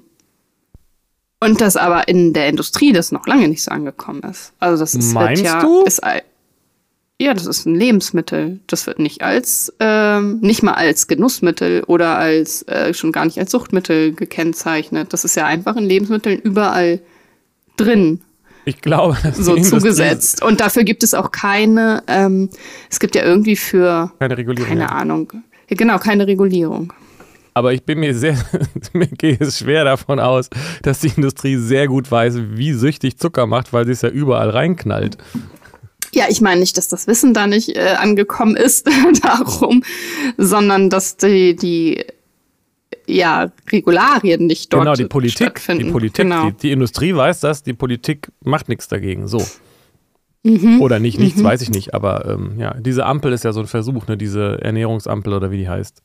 Und dass aber in der Industrie das noch lange nicht so angekommen ist. Also das ist
Meinst
halt ja,
du?
Ist, ja, das ist ein Lebensmittel. Das wird nicht als, ähm, nicht mal als Genussmittel oder als, äh, schon gar nicht als Suchtmittel gekennzeichnet. Das ist ja einfach in Lebensmitteln überall drin.
Ich glaube, dass
so zugesetzt. Und dafür gibt es auch keine, ähm, es gibt ja irgendwie für,
keine Regulierung.
Keine Ahnung. Genau, keine Regulierung.
Aber ich bin mir sehr, mir geht es schwer davon aus, dass die Industrie sehr gut weiß, wie süchtig Zucker macht, weil sie es ja überall reinknallt.
Ja, ich meine nicht, dass das Wissen da nicht äh, angekommen ist darum, sondern dass die, die ja, Regularien nicht dort
Genau, die Politik,
stattfinden.
Die, Politik
genau.
die, die Industrie weiß das, die Politik macht nichts dagegen, so. Mhm. Oder nicht, nichts mhm. weiß ich nicht, aber ähm, ja, diese Ampel ist ja so ein Versuch, ne, diese Ernährungsampel oder wie die heißt.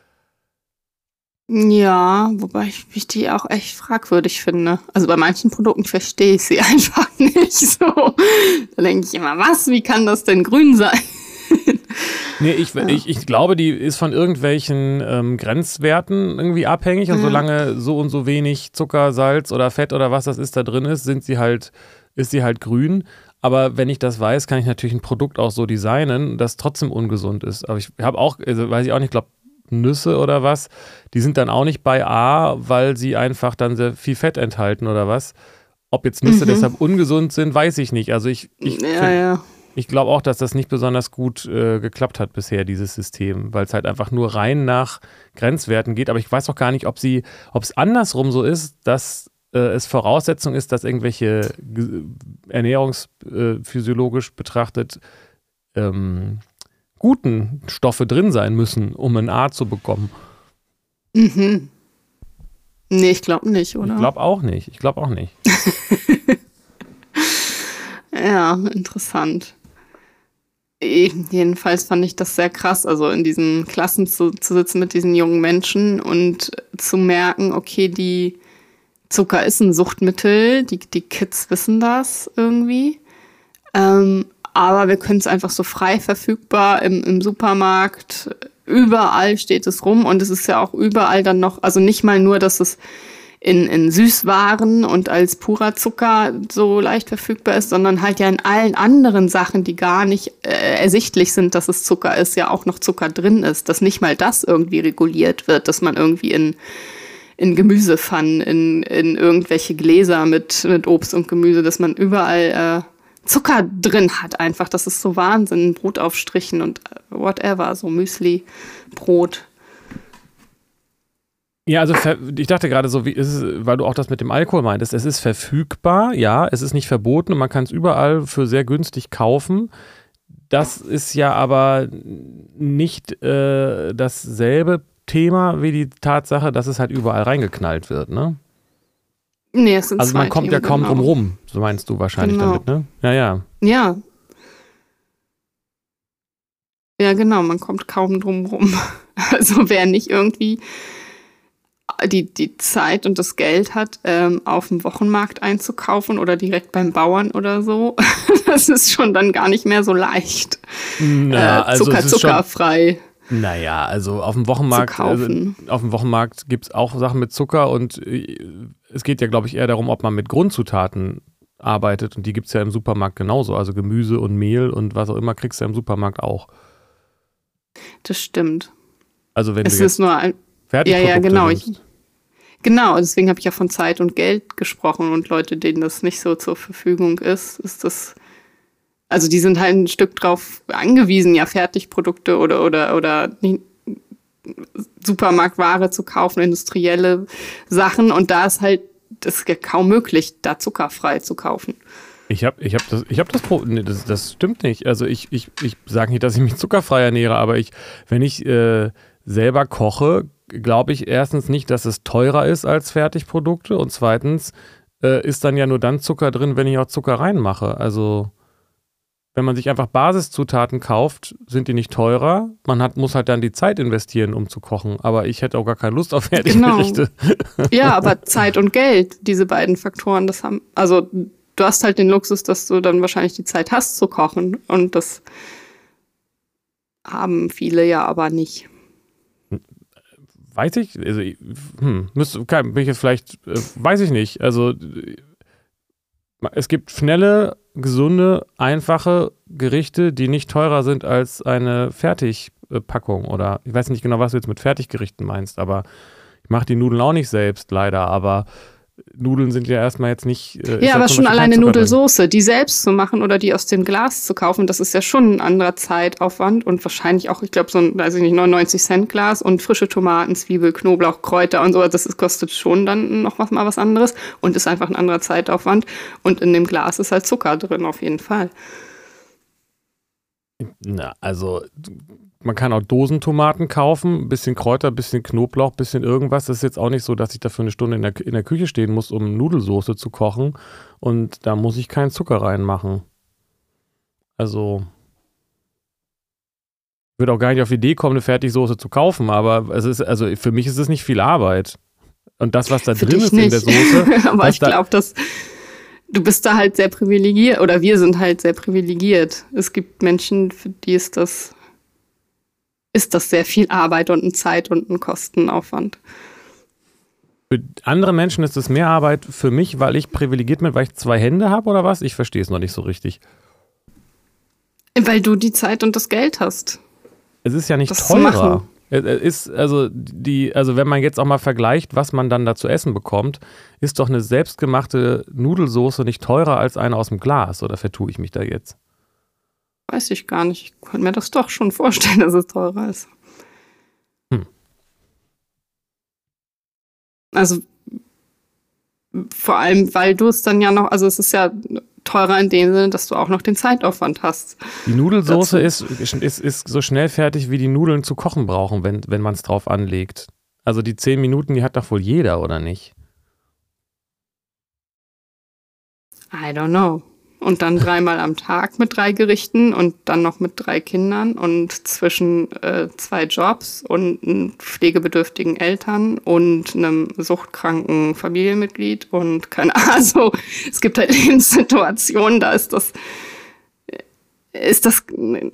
Ja, wobei ich, ich die auch echt fragwürdig finde. Also bei manchen Produkten verstehe ich sie einfach nicht so. Da denke ich immer, was, wie kann das denn grün sein?
Nee, ich, ja. ich, ich glaube, die ist von irgendwelchen ähm, Grenzwerten irgendwie abhängig und ja. solange so und so wenig Zucker, Salz oder Fett oder was das ist da drin ist, sind sie halt, ist sie halt grün. Aber wenn ich das weiß, kann ich natürlich ein Produkt auch so designen, das trotzdem ungesund ist. Aber ich habe auch, also weiß ich auch nicht, ich glaube, Nüsse oder was, die sind dann auch nicht bei A, weil sie einfach dann sehr viel Fett enthalten oder was. Ob jetzt Nüsse mhm. deshalb ungesund sind, weiß ich nicht. Also ich, ich,
ja, ja.
ich glaube auch, dass das nicht besonders gut äh, geklappt hat bisher, dieses System, weil es halt einfach nur rein nach Grenzwerten geht. Aber ich weiß auch gar nicht, ob sie, ob es andersrum so ist, dass äh, es Voraussetzung ist, dass irgendwelche ernährungsphysiologisch äh, betrachtet ähm, guten Stoffe drin sein müssen, um ein A zu bekommen.
Mhm. Nee, ich glaube nicht, oder?
Ich glaube auch nicht. Ich glaube auch nicht.
Ja, interessant. Jedenfalls fand ich das sehr krass, also in diesen Klassen zu, zu sitzen mit diesen jungen Menschen und zu merken, okay, die Zucker ist ein Suchtmittel, die, die Kids wissen das irgendwie. Ähm, Aber wir können es einfach so frei verfügbar im, im Supermarkt, überall steht es rum und es ist ja auch überall dann noch, also nicht mal nur, dass es in, in Süßwaren und als purer Zucker so leicht verfügbar ist, sondern halt ja in allen anderen Sachen, die gar nicht äh, ersichtlich sind, dass es Zucker ist, ja auch noch Zucker drin ist, dass nicht mal das irgendwie reguliert wird, dass man irgendwie in in Gemüsepfannen, in, in irgendwelche Gläser mit, mit Obst und Gemüse, dass man überall äh, Zucker drin hat einfach. Das ist so Wahnsinn. Brotaufstrichen und whatever, so Müsli, Brot.
Ja, also ich dachte gerade so, wie ist es, weil du auch das mit dem Alkohol meintest, es ist verfügbar, ja, es ist nicht verboten und man kann es überall für sehr günstig kaufen. Das ist ja aber nicht äh, dasselbe Thema wie die Tatsache, dass es halt überall reingeknallt wird, ne?
Nee, es sind
also man
zwei
kommt
Themen,
ja kaum
genau.
drum rum, so meinst du wahrscheinlich
genau.
damit, ne? Ja, ja.
Ja. Ja, genau, man kommt kaum drum rum. Also wer nicht irgendwie die, die Zeit und das Geld hat, ähm, auf dem Wochenmarkt einzukaufen oder direkt beim Bauern oder so, das ist schon dann gar nicht mehr so leicht.
Na,
äh,
also
Zucker,
es ist
zuckerfrei.
Schon, naja, also auf dem Wochenmarkt, also auf dem Wochenmarkt gibt es auch Sachen mit Zucker und es geht ja, glaube ich, eher darum, ob man mit Grundzutaten arbeitet und die gibt es ja im Supermarkt genauso. Also Gemüse und Mehl und was auch immer kriegst du ja im Supermarkt auch.
Das stimmt.
Also wenn
es
du
ist nur ein
Fertigprodukte
ja, ja, genau.
nimmst.
Ich, genau, deswegen habe ich ja von Zeit und Geld gesprochen und Leute, denen das nicht so zur Verfügung ist, ist das, also die sind halt ein Stück drauf angewiesen, ja, Fertigprodukte oder, oder, oder Supermarktware zu kaufen, industrielle Sachen und da ist halt, das ist ja kaum möglich, da zuckerfrei zu kaufen.
Ich habe ich hab das, ich hab das, nee, das, das stimmt nicht. Also ich, ich, ich sage nicht, dass ich mich zuckerfrei ernähre, aber ich, wenn ich äh, selber koche, glaube ich erstens nicht, dass es teurer ist als Fertigprodukte und zweitens äh, ist dann ja nur dann Zucker drin, wenn ich auch Zucker reinmache. Also wenn man sich einfach Basiszutaten kauft, sind die nicht teurer. Man hat, muss halt dann die Zeit investieren, um zu kochen. Aber ich hätte auch gar keine Lust auf Fertiggerichte.
Genau. Ja, aber Zeit und Geld, diese beiden Faktoren, das haben, also du hast halt den Luxus, dass du dann wahrscheinlich die Zeit hast zu kochen. Und das haben viele ja aber nicht.
Weiß ich? Also, hm, müsste, bin ich jetzt vielleicht, äh, weiß ich nicht. Also, es gibt schnelle, gesunde, einfache Gerichte, die nicht teurer sind als eine Fertigpackung. Oder ich weiß nicht genau, was du jetzt mit Fertiggerichten meinst, aber ich mache die Nudeln auch nicht selbst, leider. Aber Nudeln sind ja erstmal jetzt nicht. Äh,
ja,
aber
schon alleine Nudelsoße, die selbst zu machen oder die aus dem Glas zu kaufen, das ist ja schon ein anderer Zeitaufwand und wahrscheinlich auch, ich glaube, so ein, weiß ich nicht, neunundneunzig Cent Glas und frische Tomaten, Zwiebel, Knoblauch, Kräuter und so, das ist, kostet schon dann noch was, mal was anderes und ist einfach ein anderer Zeitaufwand. Und in dem Glas ist halt Zucker drin, auf jeden Fall.
Na, also man kann auch Dosentomaten kaufen, ein bisschen Kräuter, ein bisschen Knoblauch, ein bisschen irgendwas. Das ist jetzt auch nicht so, dass ich dafür eine Stunde in der, in der Küche stehen muss, um Nudelsoße zu kochen. Und da muss ich keinen Zucker reinmachen. Also ich würde auch gar nicht auf die Idee kommen, eine Fertigsoße zu kaufen, aber es ist, also für mich ist es nicht viel Arbeit. Und das, was da
für
drin ist
nicht.
in der Soße.
Aber ich glaube, dass du bist da halt sehr privilegiert oder wir sind halt sehr privilegiert. Es gibt Menschen, für die ist das ist das sehr viel Arbeit und ein Zeit- und ein Kostenaufwand.
Für andere Menschen ist es mehr Arbeit, für mich, weil ich privilegiert bin, weil ich zwei Hände habe oder was? Ich verstehe es noch nicht so richtig.
Weil du die Zeit und das Geld hast.
Es ist ja nicht
das
teurer. Es ist also die, also wenn man jetzt auch mal vergleicht, was man dann da zu essen bekommt, ist doch eine selbstgemachte Nudelsoße nicht teurer als eine aus dem Glas, oder vertue ich mich da jetzt?
Weiß ich gar nicht. Ich könnte mir das doch schon vorstellen, dass es teurer ist.
Hm.
Also vor allem, weil du es dann ja noch, also es ist ja teurer in dem Sinne, dass du auch noch den Zeitaufwand hast.
Die Nudelsoße ist, ist, ist so schnell fertig, wie die Nudeln zu kochen brauchen, wenn, wenn man es drauf anlegt. Also die zehn Minuten, die hat doch wohl jeder, oder nicht?
I don't know. Und dann dreimal am Tag mit drei Gerichten und dann noch mit drei Kindern und zwischen äh, zwei Jobs und einem pflegebedürftigen Eltern und einem suchtkranken Familienmitglied und keine Ahnung. Also, es gibt halt Lebenssituationen, da ist das, ist das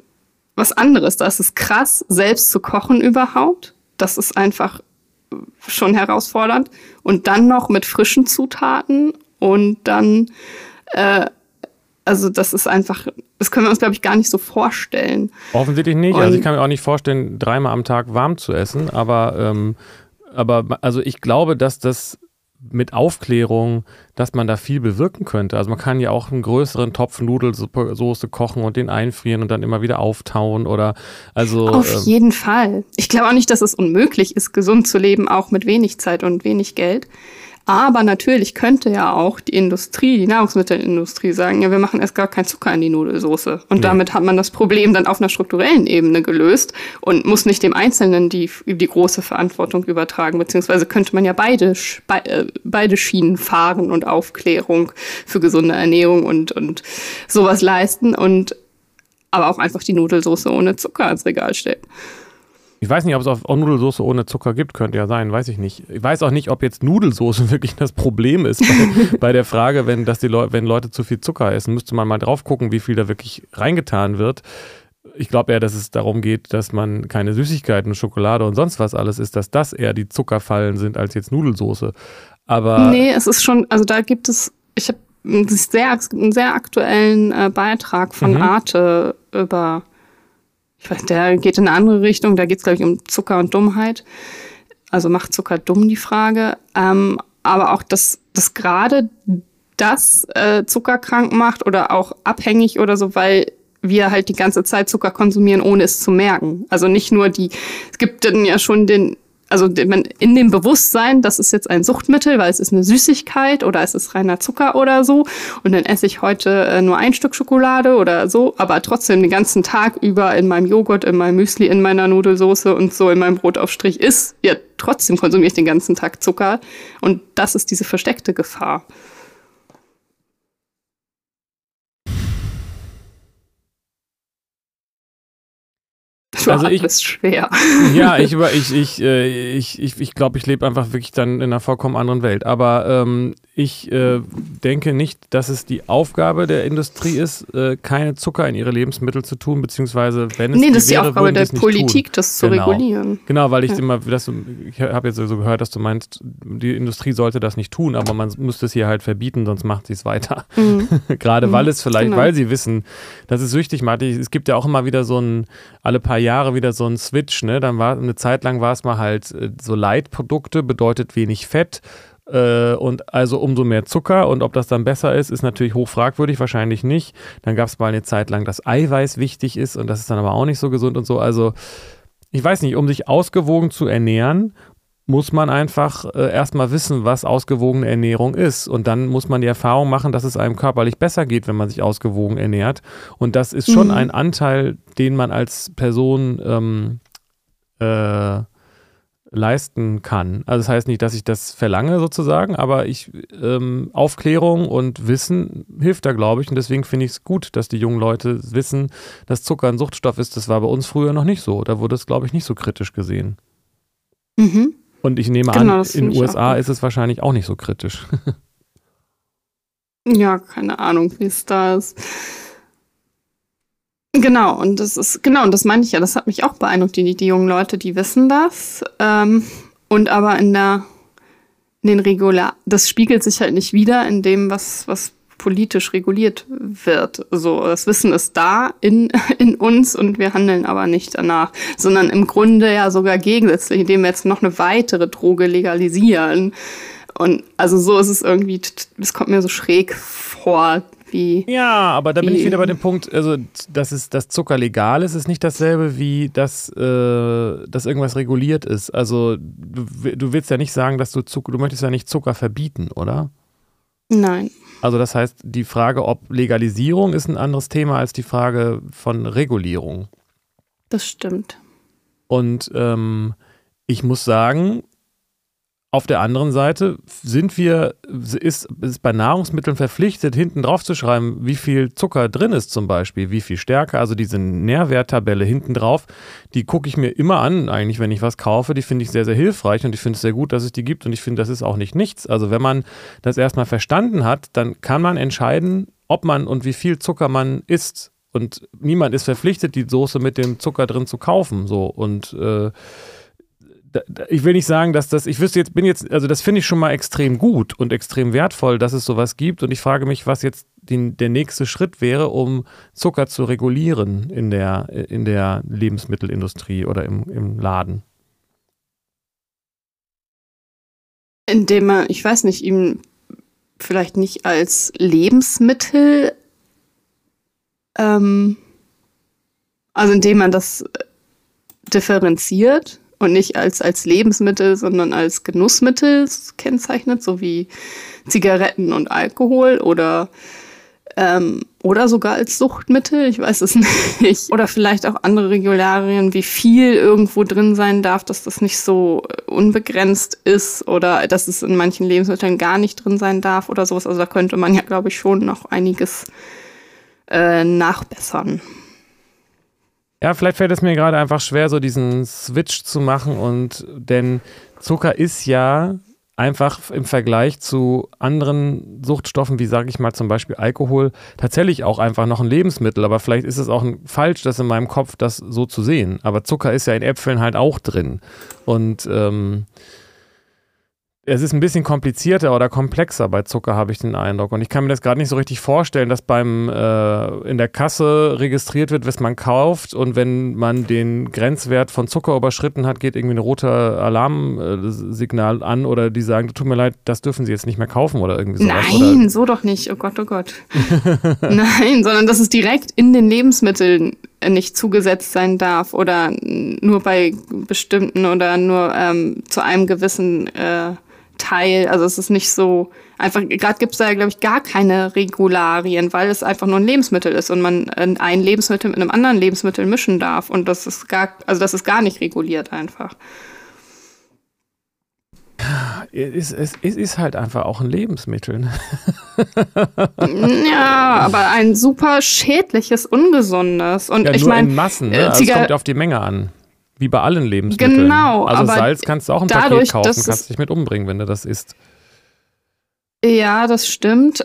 was anderes. Da ist es krass, selbst zu kochen überhaupt. Das ist einfach schon herausfordernd. Und dann noch mit frischen Zutaten und dann äh, Also das ist einfach, das können wir uns, glaube ich, gar nicht so vorstellen.
Offensichtlich nicht.
Und
also ich kann mir auch nicht vorstellen, dreimal am Tag warm zu essen. Aber, ähm, aber also ich glaube, dass das mit Aufklärung, dass man da viel bewirken könnte. Also man kann ja auch einen größeren Topf Nudelsoße kochen und den einfrieren und dann immer wieder auftauen oder also.
Auf
ähm,
jeden Fall. Ich glaube auch nicht, dass es unmöglich ist, gesund zu leben, auch mit wenig Zeit und wenig Geld. Aber natürlich könnte ja auch die Industrie, die Nahrungsmittelindustrie sagen, ja, wir machen erst gar keinen Zucker in die Nudelsoße. Und nee. damit hat man das Problem dann auf einer strukturellen Ebene gelöst und muss nicht dem Einzelnen die, die große Verantwortung übertragen. Beziehungsweise könnte man ja beide, beide Schienen fahren und Aufklärung für gesunde Ernährung und, und sowas leisten und aber auch einfach die Nudelsoße ohne Zucker ans Regal stellen.
Ich weiß nicht, ob es auch Nudelsoße ohne Zucker gibt, könnte ja sein, weiß ich nicht. Ich weiß auch nicht, ob jetzt Nudelsoße wirklich das Problem ist bei, bei der Frage, wenn, dass die Leu- wenn Leute zu viel Zucker essen, müsste man mal drauf gucken, wie viel da wirklich reingetan wird. Ich glaube eher, dass es darum geht, dass man keine Süßigkeiten, Schokolade und sonst was alles isst, dass das eher die Zuckerfallen sind als jetzt Nudelsoße. Aber
nee, es ist schon, also da gibt es, ich habe einen sehr, einen sehr aktuellen äh, Beitrag von mhm. Arte über Ich weiß, der geht in eine andere Richtung, da geht es, glaube ich, um Zucker und Dummheit. Also macht Zucker dumm, die Frage. Ähm, aber auch, dass, dass gerade das äh, Zucker krank macht oder auch abhängig oder so, weil wir halt die ganze Zeit Zucker konsumieren, ohne es zu merken. Also nicht nur die, es gibt dann ja schon den, also in dem Bewusstsein, das ist jetzt ein Suchtmittel, weil es ist eine Süßigkeit oder es ist reiner Zucker oder so. Und dann esse ich heute nur ein Stück Schokolade oder so, aber trotzdem den ganzen Tag über in meinem Joghurt, in meinem Müsli, in meiner Nudelsoße und so in meinem Brotaufstrich ist, ja, trotzdem konsumiere ich den ganzen Tag Zucker. Und das ist diese versteckte Gefahr. Du
also ich,
atmest schwer.
Ja, ich ich ich äh, ich ich, ich glaube, ich lebe einfach wirklich dann in einer vollkommen anderen Welt. Aber ähm, ich äh, denke nicht, dass es die Aufgabe der Industrie ist, äh, keine Zucker in ihre Lebensmittel zu tun, beziehungsweise wenn es
nee, das ist
wäre,
die Aufgabe der Politik,
tun.
das zu
genau.
regulieren.
Genau, weil ich
ja.
immer, dass du, ich habe jetzt so gehört, dass du meinst, die Industrie sollte das nicht tun, aber man müsste es hier halt verbieten, sonst macht sie es weiter. Mhm. Gerade mhm. weil es vielleicht, genau. weil sie wissen, dass es süchtig macht. Es gibt ja auch immer wieder so ein, alle paar Jahre wieder so ein Switch, ne? Dann war eine Zeit lang war es mal halt so Light-Produkte, bedeutet wenig Fett. Äh, und also umso mehr Zucker. Und ob das dann besser ist, ist natürlich hoch fragwürdig, wahrscheinlich nicht. Dann gab es mal eine Zeit lang, dass Eiweiß wichtig ist und das ist dann aber auch nicht so gesund und so. Also ich weiß nicht, um sich ausgewogen zu ernähren, muss man einfach äh, erstmal wissen, was ausgewogene Ernährung ist. Und dann muss man die Erfahrung machen, dass es einem körperlich besser geht, wenn man sich ausgewogen ernährt. Und das ist schon mhm. ein Anteil, den man als Person ähm, äh, leisten kann. Also das heißt nicht, dass ich das verlange sozusagen, aber ich ähm, Aufklärung und Wissen hilft da, glaube ich. Und deswegen finde ich es gut, dass die jungen Leute wissen, dass Zucker ein Suchtstoff ist. Das war bei uns früher noch nicht so. Da wurde es, glaube ich, nicht so kritisch gesehen. Mhm. Und ich nehme genau, an, in den U S A ist es wahrscheinlich auch nicht so kritisch.
Ja, keine Ahnung, wie es da ist. Genau, und das ist, genau, und das meine ich ja, das hat mich auch beeindruckt, die, die jungen Leute, die wissen das. Ähm, und aber in der, in den Regular, das spiegelt sich halt nicht wieder in dem, was, was politisch reguliert wird. So, das Wissen ist da in, in uns und wir handeln aber nicht danach, sondern im Grunde ja sogar gegensätzlich, indem wir jetzt noch eine weitere Droge legalisieren. Und also so ist es irgendwie, das kommt mir so schräg vor, wie...
Ja, aber da bin ich wieder bei dem Punkt, also dass, es, dass Zucker legal ist, ist nicht dasselbe wie, dass, äh, dass irgendwas reguliert ist. Also du, du willst ja nicht sagen, dass du Zucker, du möchtest ja nicht Zucker verbieten, oder?
Nein.
Also das heißt, die Frage, ob Legalisierung ist ein anderes Thema als die Frage von Regulierung.
Das stimmt.
Und ähm, ich muss sagen, auf der anderen Seite sind wir, ist, ist bei Nahrungsmitteln verpflichtet, hinten drauf zu schreiben, wie viel Zucker drin ist zum Beispiel, wie viel Stärke, also diese Nährwerttabelle hinten drauf, die gucke ich mir immer an eigentlich, wenn ich was kaufe, die finde ich sehr, sehr hilfreich und ich finde es sehr gut, dass es die gibt und ich finde, das ist auch nicht nichts. Also wenn man das erstmal verstanden hat, dann kann man entscheiden, ob man und wie viel Zucker man isst und niemand ist verpflichtet, die Soße mit dem Zucker drin zu kaufen, so und äh, ich will nicht sagen, dass das, ich wüsste jetzt, bin jetzt, also das finde ich schon mal extrem gut und extrem wertvoll, dass es sowas gibt und ich frage mich, was jetzt die, der nächste Schritt wäre, um Zucker zu regulieren in der, in der Lebensmittelindustrie oder im, im Laden.
Indem man, ich weiß nicht, ihm vielleicht nicht als Lebensmittel, ähm, also indem man das differenziert und nicht als, als Lebensmittel, sondern als Genussmittel kennzeichnet, so wie Zigaretten und Alkohol oder, ähm, oder sogar als Suchtmittel, ich weiß es nicht. Oder vielleicht auch andere Regularien, wie viel irgendwo drin sein darf, dass das nicht so unbegrenzt ist oder dass es in manchen Lebensmitteln gar nicht drin sein darf oder sowas. Also da könnte man ja, glaube ich, schon noch einiges äh, nachbessern.
Ja, vielleicht fällt es mir gerade einfach schwer, so diesen Switch zu machen und denn Zucker ist ja einfach im Vergleich zu anderen Suchtstoffen, wie sage ich mal zum Beispiel Alkohol, tatsächlich auch einfach noch ein Lebensmittel, aber vielleicht ist es auch ein, falsch, das in meinem Kopf das so zu sehen, aber Zucker ist ja in Äpfeln halt auch drin und ähm, es ist ein bisschen komplizierter oder komplexer bei Zucker, habe ich den Eindruck. Und ich kann mir das gerade nicht so richtig vorstellen, dass beim äh, in der Kasse registriert wird, was man kauft. Und wenn man den Grenzwert von Zucker überschritten hat, geht irgendwie ein roter Alarmsignal an oder die sagen, tut mir leid, das dürfen Sie jetzt nicht mehr kaufen oder irgendwie sowas.
Nein,
oder?
So doch nicht. Oh Gott, oh Gott. Nein, sondern dass es direkt in den Lebensmitteln nicht zugesetzt sein darf oder nur bei bestimmten oder nur ähm, zu einem gewissen äh, Teil, also es ist nicht so einfach, gerade gibt es da ja, glaube ich, gar keine Regularien, weil es einfach nur ein Lebensmittel ist und man ein Lebensmittel mit einem anderen Lebensmittel mischen darf und das ist gar, also das ist gar nicht reguliert einfach.
Es, es, es ist halt einfach auch ein Lebensmittel.
Ja, aber ein super schädliches, ungesundes. Und
ja,
ich
nur
mein,
in Massen, ne? Also es kommt auf die Menge an. Wie bei allen Lebensmitteln.
Genau.
Also
aber
Salz kannst du auch ein
dadurch,
Paket kaufen, kannst dich mit umbringen, wenn du das isst.
Ja, das stimmt.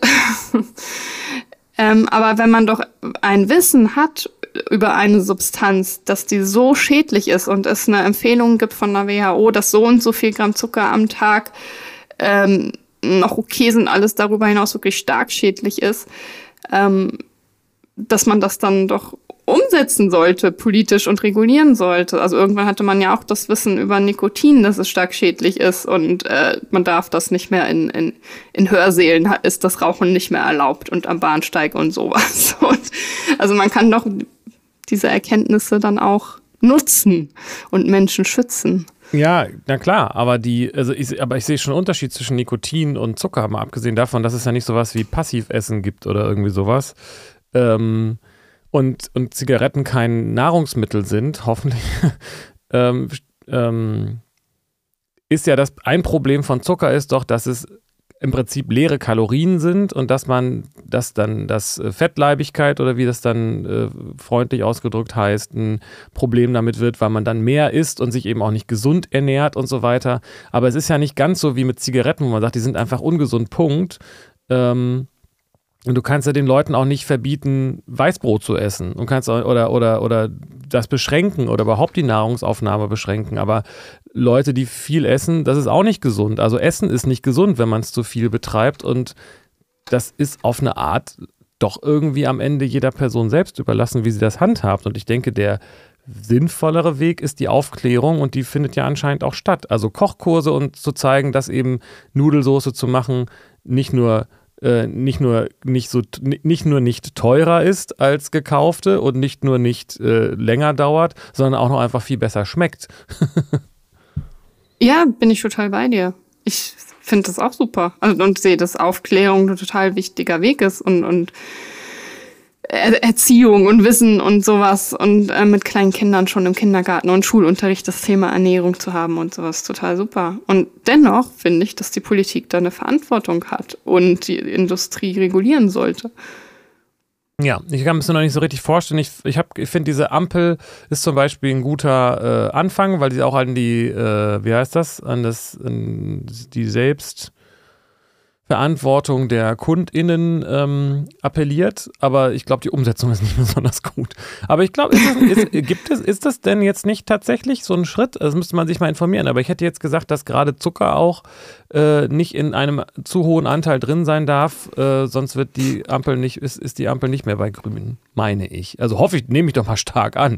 ähm, aber wenn man doch ein Wissen hat über eine Substanz, dass die so schädlich ist und es eine Empfehlung gibt von der W H O, dass so und so viel Gramm Zucker am Tag ähm, noch okay sind, alles darüber hinaus wirklich stark schädlich ist, ähm, dass man das dann doch umsetzen sollte, politisch und regulieren sollte. Also irgendwann hatte man ja auch das Wissen über Nikotin, dass es stark schädlich ist und äh, man darf das nicht mehr in, in, in Hörsälen, ist das Rauchen nicht mehr erlaubt und am Bahnsteig und sowas. Und also man kann doch diese Erkenntnisse dann auch nutzen und Menschen schützen.
Ja, na klar, aber die, also ich, aber ich sehe schon einen Unterschied zwischen Nikotin und Zucker, mal abgesehen davon, dass es ja nicht sowas wie Passivessen gibt oder irgendwie sowas. Ähm, und, und Zigaretten kein Nahrungsmittel sind, hoffentlich, ähm, ähm, ist ja das, ein Problem von Zucker ist doch, dass es im Prinzip leere Kalorien sind und dass man, dass dann das Fettleibigkeit oder wie das dann äh, freundlich ausgedrückt heißt, ein Problem damit wird, weil man dann mehr isst und sich eben auch nicht gesund ernährt und so weiter. Aber es ist ja nicht ganz so wie mit Zigaretten, wo man sagt, die sind einfach ungesund, Punkt. Ähm, und du kannst ja den Leuten auch nicht verbieten, Weißbrot zu essen und kannst auch, oder, oder, oder das beschränken oder überhaupt die Nahrungsaufnahme beschränken. Aber Leute, die viel essen, das ist auch nicht gesund. Also Essen ist nicht gesund, wenn man es zu viel betreibt. Und das ist auf eine Art doch irgendwie am Ende jeder Person selbst überlassen, wie sie das handhabt. Und ich denke, der sinnvollere Weg ist die Aufklärung und die findet ja anscheinend auch statt. Also Kochkurse und zu zeigen, dass eben Nudelsoße zu machen nicht nur Äh, nicht nur nicht so nicht nur nicht teurer ist als gekaufte und nicht nur nicht äh, länger dauert, sondern auch noch einfach viel besser schmeckt.
Ja, bin ich total bei dir. Ich finde das auch super. Also, und sehe, dass Aufklärung ein total wichtiger Weg ist und, und er- Erziehung und Wissen und sowas und äh, mit kleinen Kindern schon im Kindergarten und Schulunterricht das Thema Ernährung zu haben und sowas total super. Und dennoch finde ich, dass die Politik da eine Verantwortung hat und die Industrie regulieren sollte.
Ja, ich kann mir das noch nicht so richtig vorstellen. Ich, ich, hab- ich finde, diese Ampel ist zum Beispiel ein guter äh, Anfang, weil sie auch an die, äh, wie heißt das, an das, an die Selbstverantwortung der KundInnen ähm, appelliert. Aber ich glaube, die Umsetzung ist nicht besonders gut. Aber ich glaube, ist, es- ist, gibt es, ist das denn jetzt nicht tatsächlich so ein Schritt? Das müsste man sich mal informieren. Aber ich hätte jetzt gesagt, dass gerade Zucker auch äh, nicht in einem zu hohen Anteil drin sein darf, äh, sonst wird die Ampel nicht, ist, ist die Ampel nicht mehr bei Grün, meine ich. Also hoffe ich, nehme ich doch mal stark an.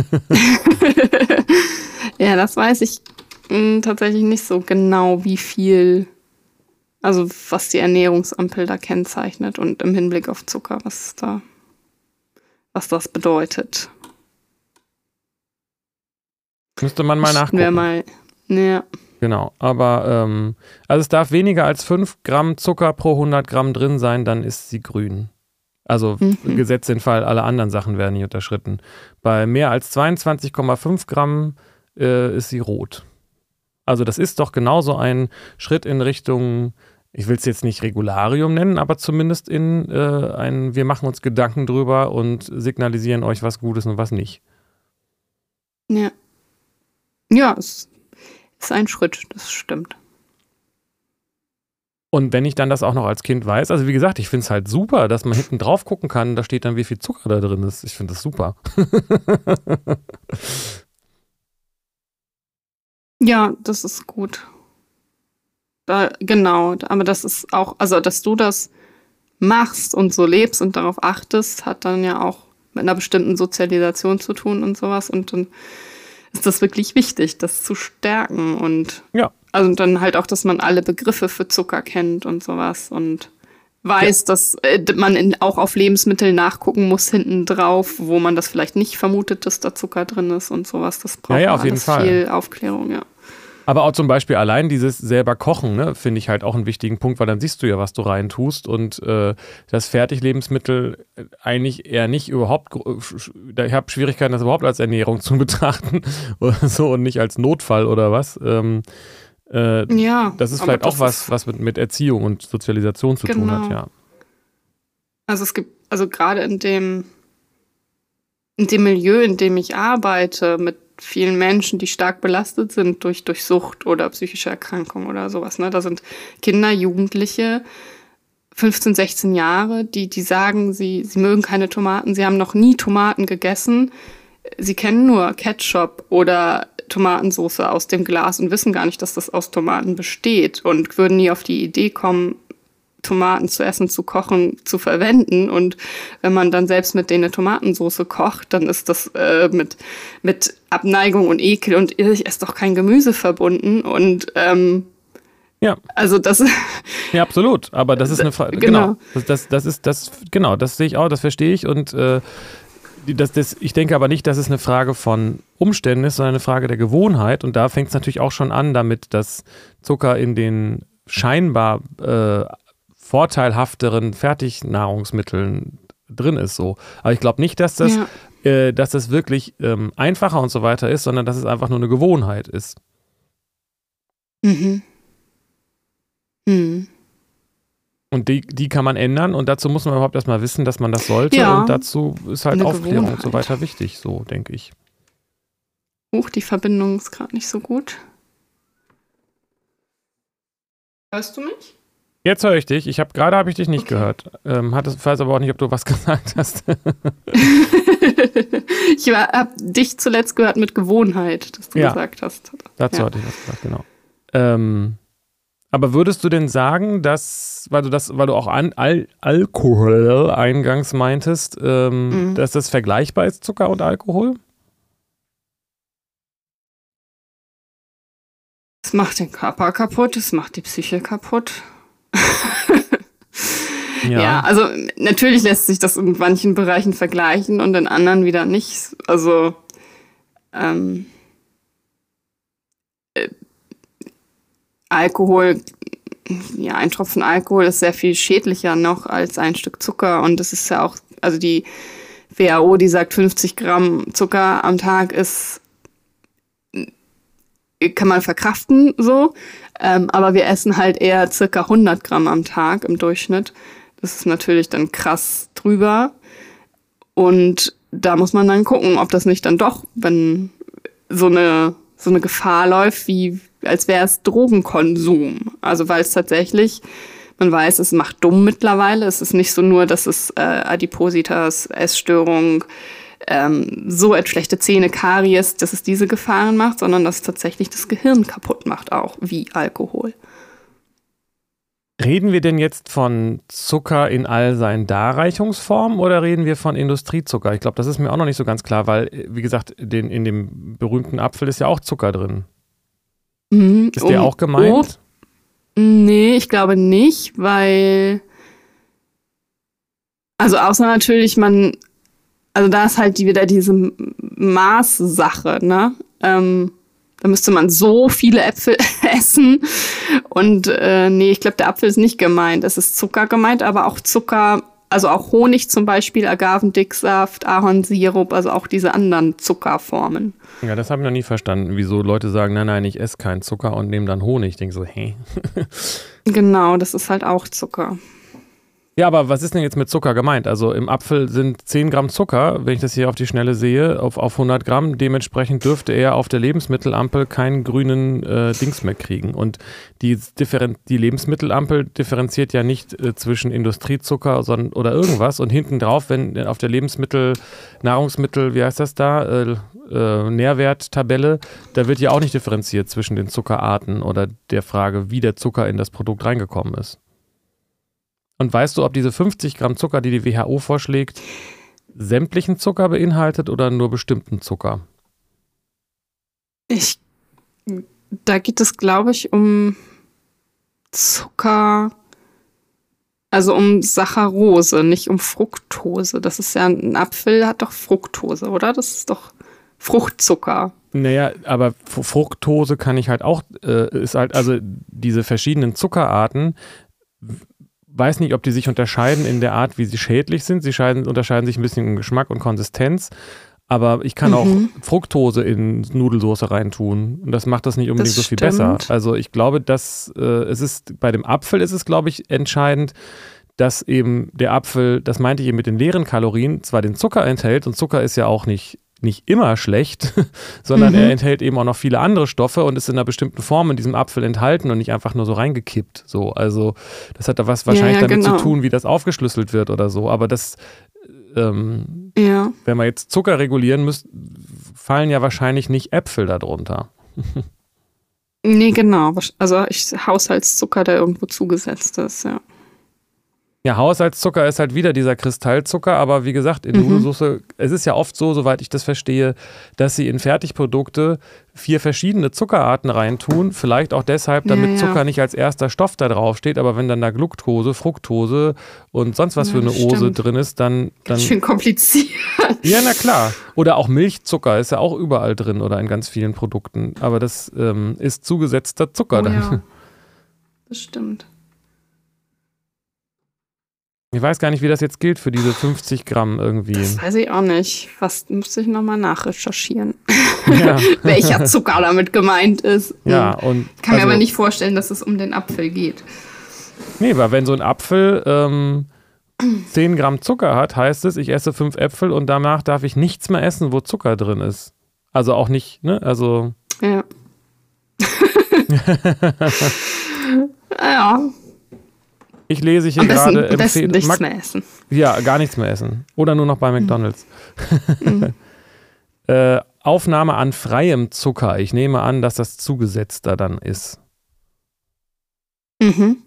Ja, das weiß ich mh, tatsächlich nicht so genau, wie viel, also was die Ernährungsampel da kennzeichnet und im Hinblick auf Zucker, was da, was das bedeutet.
Müsste man mal
Müssten wir
nachgucken.
mal, ja.
Genau, aber ähm, also es darf weniger als fünf Gramm Zucker pro hundert Gramm drin sein, dann ist sie grün. Also
Mhm.
gesetzt den Fall, alle anderen Sachen werden nicht unterschritten. Bei mehr als zweiundzwanzig Komma fünf Gramm äh, ist sie rot. Also das ist doch genauso ein Schritt in Richtung, ich will es jetzt nicht Regularium nennen, aber zumindest in äh, ein, wir machen uns Gedanken drüber und signalisieren euch, was gut ist und was nicht.
Ja. Ja, es ist ein Schritt, das stimmt.
Und wenn ich dann das auch noch als Kind weiß, also wie gesagt, ich finde es halt super, dass man hinten drauf gucken kann, da steht dann, wie viel Zucker da drin ist. Ich finde das super.
Ja, das ist gut. Da, genau, aber das ist auch, also dass du das machst und so lebst und darauf achtest, hat dann ja auch mit einer bestimmten Sozialisation zu tun und sowas. Und dann ist das wirklich wichtig, das zu stärken. Und
Ja.
also dann halt auch, dass man alle Begriffe für Zucker kennt und sowas und weiß, dass äh, man in, auch auf Lebensmitteln nachgucken muss hinten drauf, wo man das vielleicht nicht vermutet, dass da Zucker drin ist und sowas. Das braucht
Ja, ja,
man
auf jeden
alles
Fall.
viel Aufklärung, ja.
Aber auch zum Beispiel allein dieses selber Kochen, ne, finde ich halt auch einen wichtigen Punkt, weil dann siehst du ja, was du rein tust und äh, das Fertiglebensmittel eigentlich eher nicht überhaupt, ich habe Schwierigkeiten, das überhaupt als Ernährung zu betrachten oder so und nicht als Notfall oder was. Ähm, äh,
Ja,
das ist
aber
vielleicht auch
das
was,
ist-
was mit, mit Erziehung und Sozialisation zu tun
Genau.
hat, ja.
Also es gibt, also gerade in dem, in dem Milieu, in dem ich arbeite, mit vielen Menschen, die stark belastet sind durch, durch Sucht oder psychische Erkrankung oder sowas, ne? Da sind Kinder, Jugendliche, fünfzehn, sechzehn Jahre, die, die sagen, sie, sie mögen keine Tomaten, sie haben noch nie Tomaten gegessen, sie kennen nur Ketchup oder Tomatensauce aus dem Glas und wissen gar nicht, dass das aus Tomaten besteht und würden nie auf die Idee kommen, Tomaten zu essen, zu kochen, zu verwenden. Und wenn man dann selbst mit denen eine Tomatensauce kocht, dann ist das äh, mit, mit Abneigung und Ekel und ich esse doch kein Gemüse verbunden. Und ähm,
ja.
Also das
ja, absolut. Aber das ist eine Frage. Genau. genau. Das, das, das ist das, genau, das sehe ich auch, das verstehe ich. Und äh, das, das, ich denke aber nicht, dass es eine Frage von Umständen ist, sondern eine Frage der Gewohnheit. Und da fängt es natürlich auch schon an, damit dass Zucker in den scheinbar äh, vorteilhafteren Fertignahrungsmitteln drin ist. So. Aber ich glaube nicht, dass das, ja. äh, dass das wirklich ähm, einfacher und so weiter ist, sondern dass es einfach nur eine Gewohnheit ist.
Mhm. Mhm.
Und die, die kann man ändern und dazu muss man überhaupt erstmal wissen, dass man das sollte
ja,
und dazu ist halt Aufklärung Gewohnheit. Und so weiter wichtig, so denke ich.
Huch, die Verbindung ist gerade nicht so gut. Hörst du mich?
Jetzt höre ich dich. Ich habe gerade habe ich dich nicht okay. gehört. Ähm, hattest, weiß aber auch nicht, ob du was gesagt hast.
Ich habe dich zuletzt gehört mit Gewohnheit, dass du ja, gesagt hast.
Dazu ja. hatte ich was gesagt, genau. Ähm, Aber würdest du denn sagen, dass, weil du das, weil du auch an Al Alkohol eingangs meintest, ähm, mhm. dass das vergleichbar ist, Zucker und Alkohol?
Es macht den Körper kaputt, es macht die Psyche kaputt. ja. ja, also natürlich lässt sich das in manchen Bereichen vergleichen und in anderen wieder nicht. Also ähm, äh, Alkohol, ja, ein Tropfen Alkohol ist sehr viel schädlicher noch als ein Stück Zucker. Und das ist ja auch, also die W H O, die sagt, fünfzig Gramm Zucker am Tag ist, kann man verkraften, so. Ähm, aber wir essen halt eher circa hundert Gramm am Tag im Durchschnitt. Das ist natürlich dann krass drüber. Und da muss man dann gucken, ob das nicht dann doch, wenn so eine, so eine Gefahr läuft, wie als wäre es Drogenkonsum. Also weil es tatsächlich, man weiß, es macht dumm mittlerweile. Es ist nicht so nur, dass es äh, Adipositas, Essstörung, ähm, so schlechte Zähne, Karies, dass es diese Gefahren macht, sondern dass es tatsächlich das Gehirn kaputt macht, auch wie Alkohol.
Reden wir denn jetzt von Zucker in all seinen Darreichungsformen oder reden wir von Industriezucker? Ich glaube, das ist mir auch noch nicht so ganz klar, weil, wie gesagt, den, in dem berühmten Apfel ist ja auch Zucker drin.
Mhm.
Ist der
um,
auch gemeint?
Oh, nee, ich glaube nicht, weil also außer natürlich man, also da ist halt die, wieder diese Maßsache, ne? Ähm, da müsste man so viele Äpfel essen und äh, nee, ich glaube, der Apfel ist nicht gemeint. Es ist Zucker gemeint, aber auch Zucker, also auch Honig zum Beispiel, Agavendicksaft, Ahornsirup, also auch diese anderen Zuckerformen.
Ja, das habe ich noch nie verstanden, wieso Leute sagen, nein, nein, ich esse keinen Zucker und nehme dann Honig. Ich denke so, hä?
Genau, das ist halt auch Zucker.
Ja, aber was ist denn jetzt mit Zucker gemeint? Also im Apfel sind zehn Gramm Zucker, wenn ich das hier auf die Schnelle sehe, auf, auf hundert Gramm. Dementsprechend dürfte er auf der Lebensmittelampel keinen grünen äh, Dings mehr kriegen. Und die, Differen- die Lebensmittelampel differenziert ja nicht äh, zwischen Industriezucker sondern, oder irgendwas. Und hinten drauf, wenn auf der Lebensmittel, Nahrungsmittel, wie heißt das da, äh, äh, Nährwerttabelle, da wird ja auch nicht differenziert zwischen den Zuckerarten oder der Frage, wie der Zucker in das Produkt reingekommen ist. Und weißt du, ob diese fünfzig Gramm Zucker, die die W H O vorschlägt, sämtlichen Zucker beinhaltet oder nur bestimmten Zucker?
Ich, da geht es, glaube ich, um Zucker, also um Saccharose, nicht um Fructose. Das ist ja, ein Apfel hat doch Fructose, oder? Das ist doch Fruchtzucker.
Naja, aber Fructose kann ich halt auch, äh, ist halt, also diese verschiedenen Zuckerarten, weiß nicht, ob die sich unterscheiden in der Art, wie sie schädlich sind. Sie scheiden, unterscheiden sich ein bisschen in Geschmack und Konsistenz. Aber ich kann mhm. auch Fructose in Nudelsoße reintun. Und das macht das nicht unbedingt das so viel besser. Also ich glaube, dass äh, es ist, bei dem Apfel ist es, glaube ich, entscheidend, dass eben der Apfel, das meinte ich eben mit den leeren Kalorien, zwar den Zucker enthält, und Zucker ist ja auch nicht nicht immer schlecht, sondern mhm. er enthält eben auch noch viele andere Stoffe und ist in einer bestimmten Form in diesem Apfel enthalten und nicht einfach nur so reingekippt. So, also das hat da was wahrscheinlich ja, ja, damit genau. zu tun, wie das aufgeschlüsselt wird oder so. Aber das, ähm, ja. wenn wir jetzt Zucker regulieren müssen, fallen ja wahrscheinlich nicht Äpfel darunter.
Nee, genau. Also ich, Haushaltszucker, der irgendwo zugesetzt ist, ja.
Ja, Haushaltszucker ist halt wieder dieser Kristallzucker, aber wie gesagt, in
Mhm.
Nudelsoße, es ist ja oft so, soweit ich das verstehe, dass sie in Fertigprodukte vier verschiedene Zuckerarten reintun, vielleicht auch deshalb, damit
Ja, ja.
Zucker nicht als erster Stoff da drauf steht, aber wenn dann da Glucose, Fructose und sonst was
Ja,
für eine
das
Ose
stimmt.
drin ist, dann, dann
Ganz schön kompliziert.
ja, na klar. Oder auch Milchzucker ist ja auch überall drin oder in ganz vielen Produkten, aber das ähm, ist zugesetzter Zucker
Oh
dann.
ja, das stimmt.
Ich weiß gar nicht, wie das jetzt gilt für diese fünfzig Gramm irgendwie.
Das weiß ich auch nicht. Was müsste ich nochmal nachrecherchieren?
Ja.
Welcher Zucker damit gemeint ist.
Ja, und
Ich kann mir
also-
aber nicht vorstellen, dass es um den Apfel geht.
Nee, weil wenn so ein Apfel ähm, zehn Gramm Zucker hat, heißt es, ich esse fünf Äpfel und danach darf ich nichts mehr essen, wo Zucker drin ist. Also auch nicht, ne? Also
Ja. Ja,
ich lese hier
am besten,
gerade
am besten
Empfehl-
nichts
Mag-
mehr essen.
Ja, gar nichts mehr essen. Oder nur noch bei McDonalds. äh, Aufnahme an freiem Zucker. Ich nehme an, dass das zugesetzter dann ist.
Mhm.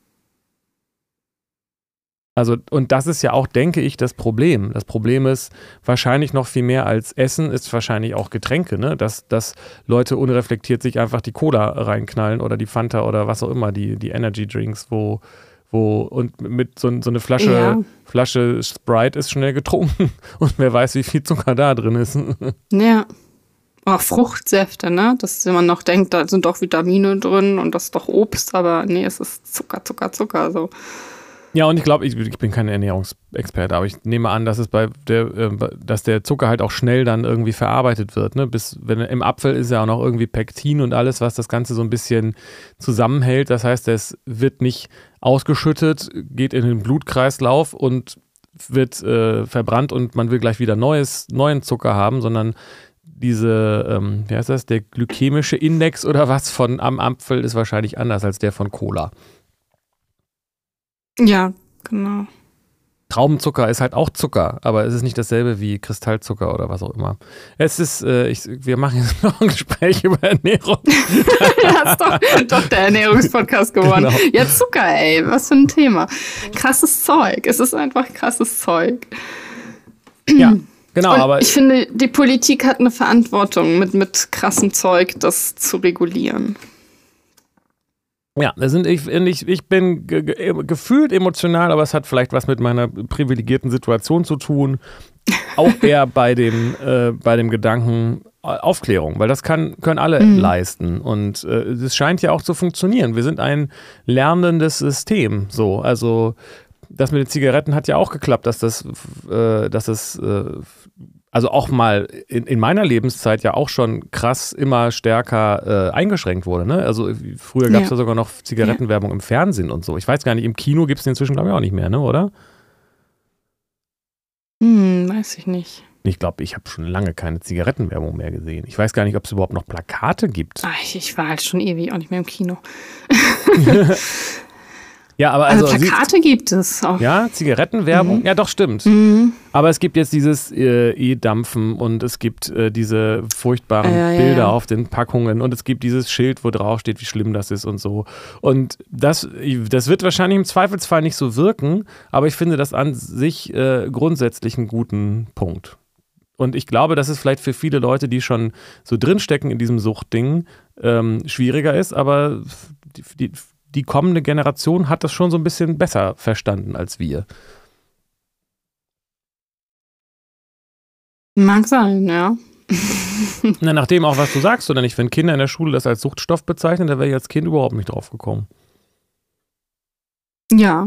Also, und das ist ja auch, denke ich, das Problem. Das Problem ist wahrscheinlich noch viel mehr als Essen, ist wahrscheinlich auch Getränke, ne? Dass, dass Leute unreflektiert sich einfach die Cola reinknallen oder die Fanta oder was auch immer, die, die Energy Drinks, wo, wo und mit so, so eine Flasche,
Ja.
Flasche Sprite ist schnell getrunken und wer weiß, wie viel Zucker da drin ist.
Ja. Auch Fruchtsäfte, ne? Dass man noch denkt, da sind doch Vitamine drin und das ist doch Obst, aber nee, es ist Zucker, Zucker, Zucker. So.
Ja, und ich glaube, ich, ich bin kein Ernährungsexperte, aber ich nehme an, dass es bei der, äh, dass der Zucker halt auch schnell dann irgendwie verarbeitet wird. Ne? Bis, wenn, im Apfel ist ja auch noch irgendwie Pektin und alles, was das Ganze so ein bisschen zusammenhält. Das heißt, es wird nicht ausgeschüttet, geht in den Blutkreislauf und wird äh, verbrannt und man will gleich wieder neues, neuen Zucker haben, sondern diese, ähm, wie heißt das, der glykämische Index oder was von am Apfel ist wahrscheinlich anders als der von Cola.
Ja, genau.
Traubenzucker ist halt auch Zucker, aber es ist nicht dasselbe wie Kristallzucker oder was auch immer. Es ist, äh, ich, wir machen jetzt noch ein Gespräch über Ernährung.
Ja, ist doch, doch der Ernährungspodcast geworden.
Genau.
Ja, Zucker, ey, was für ein Thema. Krasses Zeug. Es ist einfach krasses Zeug.
Ja, genau,
Und
aber
ich finde, die Politik hat eine Verantwortung, mit, mit krassem Zeug das zu regulieren.
ja, das sind, ich, ich, ich bin ge, ge, gefühlt emotional, aber es hat vielleicht was mit meiner privilegierten Situation zu tun. Auch eher bei dem, äh, bei dem Gedanken Aufklärung, weil das kann, können alle
Mhm.
leisten. Und äh, es scheint ja auch zu funktionieren. Wir sind ein lernendes System. So, also das mit den Zigaretten hat ja auch geklappt, dass das, äh, dass das äh, also auch mal in, in meiner Lebenszeit ja auch schon krass immer stärker äh, eingeschränkt wurde. Ne? Also früher gab es ja.
Ja.
sogar noch Zigarettenwerbung im Fernsehen und so. Ich weiß gar nicht, im Kino gibt es den inzwischen, glaube ich, auch nicht mehr, ne? Oder?
Hm, weiß ich nicht.
Ich glaube, ich habe schon lange keine Zigarettenwerbung mehr gesehen. Ich weiß gar nicht, ob es überhaupt noch Plakate gibt.
Ach, ich, ich war halt schon ewig auch nicht mehr im Kino.
Ja, aber
Also,
also,
Plakate gibt es auch.
ja, Zigarettenwerbung?
Mhm.
Ja, doch, stimmt.
Mhm.
Aber es gibt jetzt dieses äh, E-Dampfen und es gibt äh, diese furchtbaren
Ja, ja,
Bilder
ja.
auf den Packungen und es gibt dieses Schild, wo drauf steht, wie schlimm das ist und so. Und das, das wird wahrscheinlich im Zweifelsfall nicht so wirken, aber ich finde das an sich äh, grundsätzlich einen guten Punkt. Und ich glaube, dass es vielleicht für viele Leute, die schon so drinstecken in diesem Suchtding, ähm, schwieriger ist, aber die, die, die kommende Generation hat das schon so ein bisschen besser verstanden als wir.
Mag sein, ja.
Na, nachdem auch, was du sagst, oder nicht? Wenn Kinder in der Schule das als Suchtstoff bezeichnen, da wäre ich als Kind überhaupt nicht drauf gekommen.
Ja.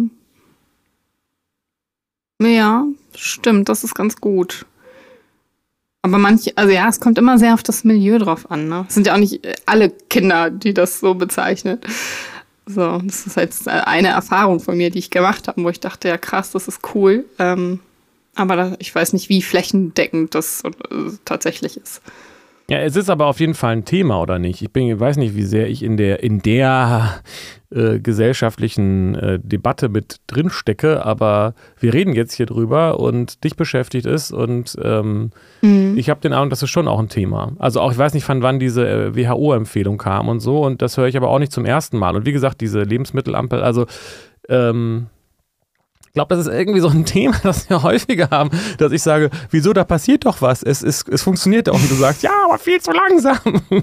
Ja, stimmt, das ist ganz gut. Aber manche, also ja, es kommt immer sehr auf das Milieu drauf an, ne? Es sind ja auch nicht alle Kinder, die das so bezeichnen. So, das ist jetzt eine Erfahrung von mir, die ich gemacht habe, wo ich dachte, ja krass, das ist cool. Ähm, aber da, ich weiß nicht, wie flächendeckend das äh, tatsächlich ist.
Ja, es ist aber auf jeden Fall ein Thema, oder nicht? Ich bin, weiß nicht, wie sehr ich in der, in der äh, gesellschaftlichen äh, Debatte mit drin stecke, aber wir reden jetzt hier drüber und dich beschäftigt ist und ähm,
Mhm.
ich habe den Eindruck, das ist schon auch ein Thema. Also auch, ich weiß nicht, von wann diese äh, W H O-Empfehlung kam und so und das höre ich aber auch nicht zum ersten Mal. Und wie gesagt, diese Lebensmittelampel, also ähm, glaube, das ist irgendwie so ein Thema, das wir häufiger haben, dass ich sage, wieso, da passiert doch was, es, es, es funktioniert doch. Und du sagst, ja, aber viel zu langsam.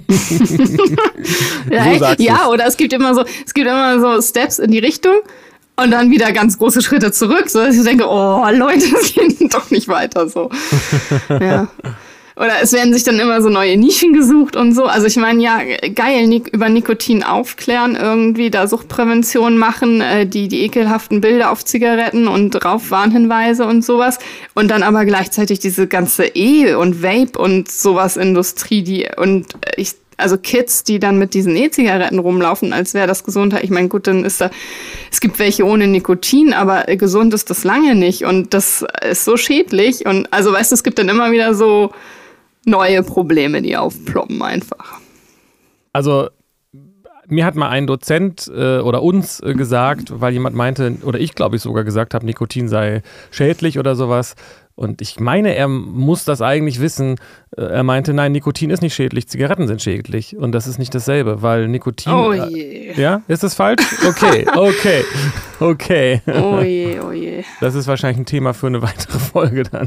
ja, so ja oder es gibt immer so, es gibt immer so Steps in die Richtung und dann wieder ganz große Schritte zurück, so dass ich denke, oh Leute, das geht doch nicht weiter so. ja. Oder es werden sich dann immer so neue Nischen gesucht und so. Also ich meine, ja, geil, Nik- über Nikotin aufklären, irgendwie da Suchtprävention machen, äh, die, die ekelhaften Bilder auf Zigaretten und Rauchwarnhinweise und sowas. Und dann aber gleichzeitig diese ganze E- und Vape- und sowas Industrie, die und ich also Kids, die dann mit diesen E-Zigaretten rumlaufen, als wäre das Gesundheit. Ich meine, gut, dann ist da, es gibt welche ohne Nikotin, aber gesund ist das lange nicht. Und das ist so schädlich. Und also, weißt du, es gibt dann immer wieder so neue Probleme, die aufploppen einfach.
Also mir hat mal ein Dozent äh, oder uns äh, gesagt, weil jemand meinte, oder ich glaube ich sogar gesagt habe, Nikotin sei schädlich oder sowas. Und ich meine, er muss das eigentlich wissen. Äh, er meinte, nein, Nikotin ist nicht schädlich, Zigaretten sind schädlich. Und das ist nicht dasselbe, weil Nikotin...
Oh je.
Äh, ja, ist das falsch? Okay, okay, okay.
Oh je, oh je.
Das ist wahrscheinlich ein Thema für eine weitere Folge dann.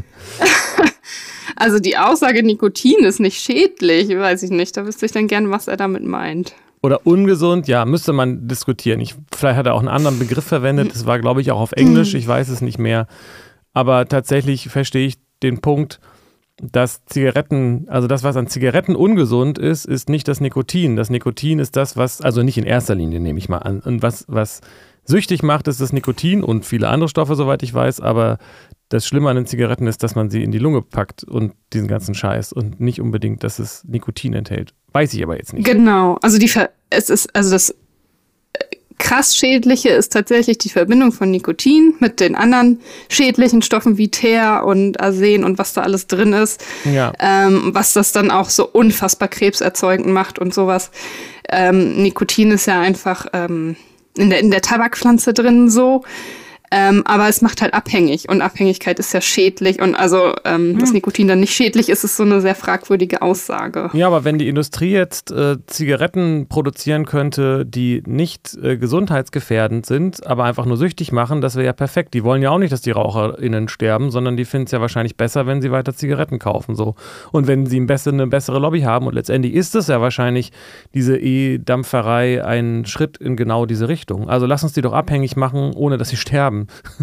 Also die Aussage, Nikotin ist nicht schädlich, weiß ich nicht. Da wüsste ich dann gern, was er damit meint.
Oder ungesund, ja, müsste man diskutieren. Ich, vielleicht hat er auch einen anderen Begriff verwendet. Das war, glaube ich, auch auf Englisch. Ich weiß es nicht mehr. Aber tatsächlich verstehe ich den Punkt, dass Zigaretten, also das, was an Zigaretten ungesund ist, ist nicht das Nikotin. Das Nikotin ist das, was, also nicht in erster Linie, nehme ich mal an. Und was, was süchtig macht, ist das Nikotin und viele andere Stoffe, soweit ich weiß. Aber das Schlimme an den Zigaretten ist, dass man sie in die Lunge packt und diesen ganzen Scheiß und nicht unbedingt, dass es Nikotin enthält. Weiß ich aber jetzt nicht.
Genau, also die Ver- es ist, also das krass Schädliche ist tatsächlich die Verbindung von Nikotin mit den anderen schädlichen Stoffen wie Teer und Arsen und was da alles drin ist.
Ja.
Ähm, was das dann auch so unfassbar krebserzeugend macht und sowas. Ähm, Nikotin ist ja einfach ähm, in der, in der Tabakpflanze drin so. Ähm, aber es macht halt abhängig und Abhängigkeit ist ja schädlich und also, ähm, hm. dass Nikotin dann nicht schädlich ist, ist so eine sehr fragwürdige Aussage.
Ja, aber wenn die Industrie jetzt äh, Zigaretten produzieren könnte, die nicht äh, gesundheitsgefährdend sind, aber einfach nur süchtig machen, das wäre ja perfekt. Die wollen ja auch nicht, dass die RaucherInnen sterben, sondern die finden es ja wahrscheinlich besser, wenn sie weiter Zigaretten kaufen. So. Und wenn sie ein besser, eine bessere Lobby haben und letztendlich ist es ja wahrscheinlich diese E-Dampferei ein Schritt in genau diese Richtung. Also lass uns die doch abhängig machen, ohne dass sie sterben.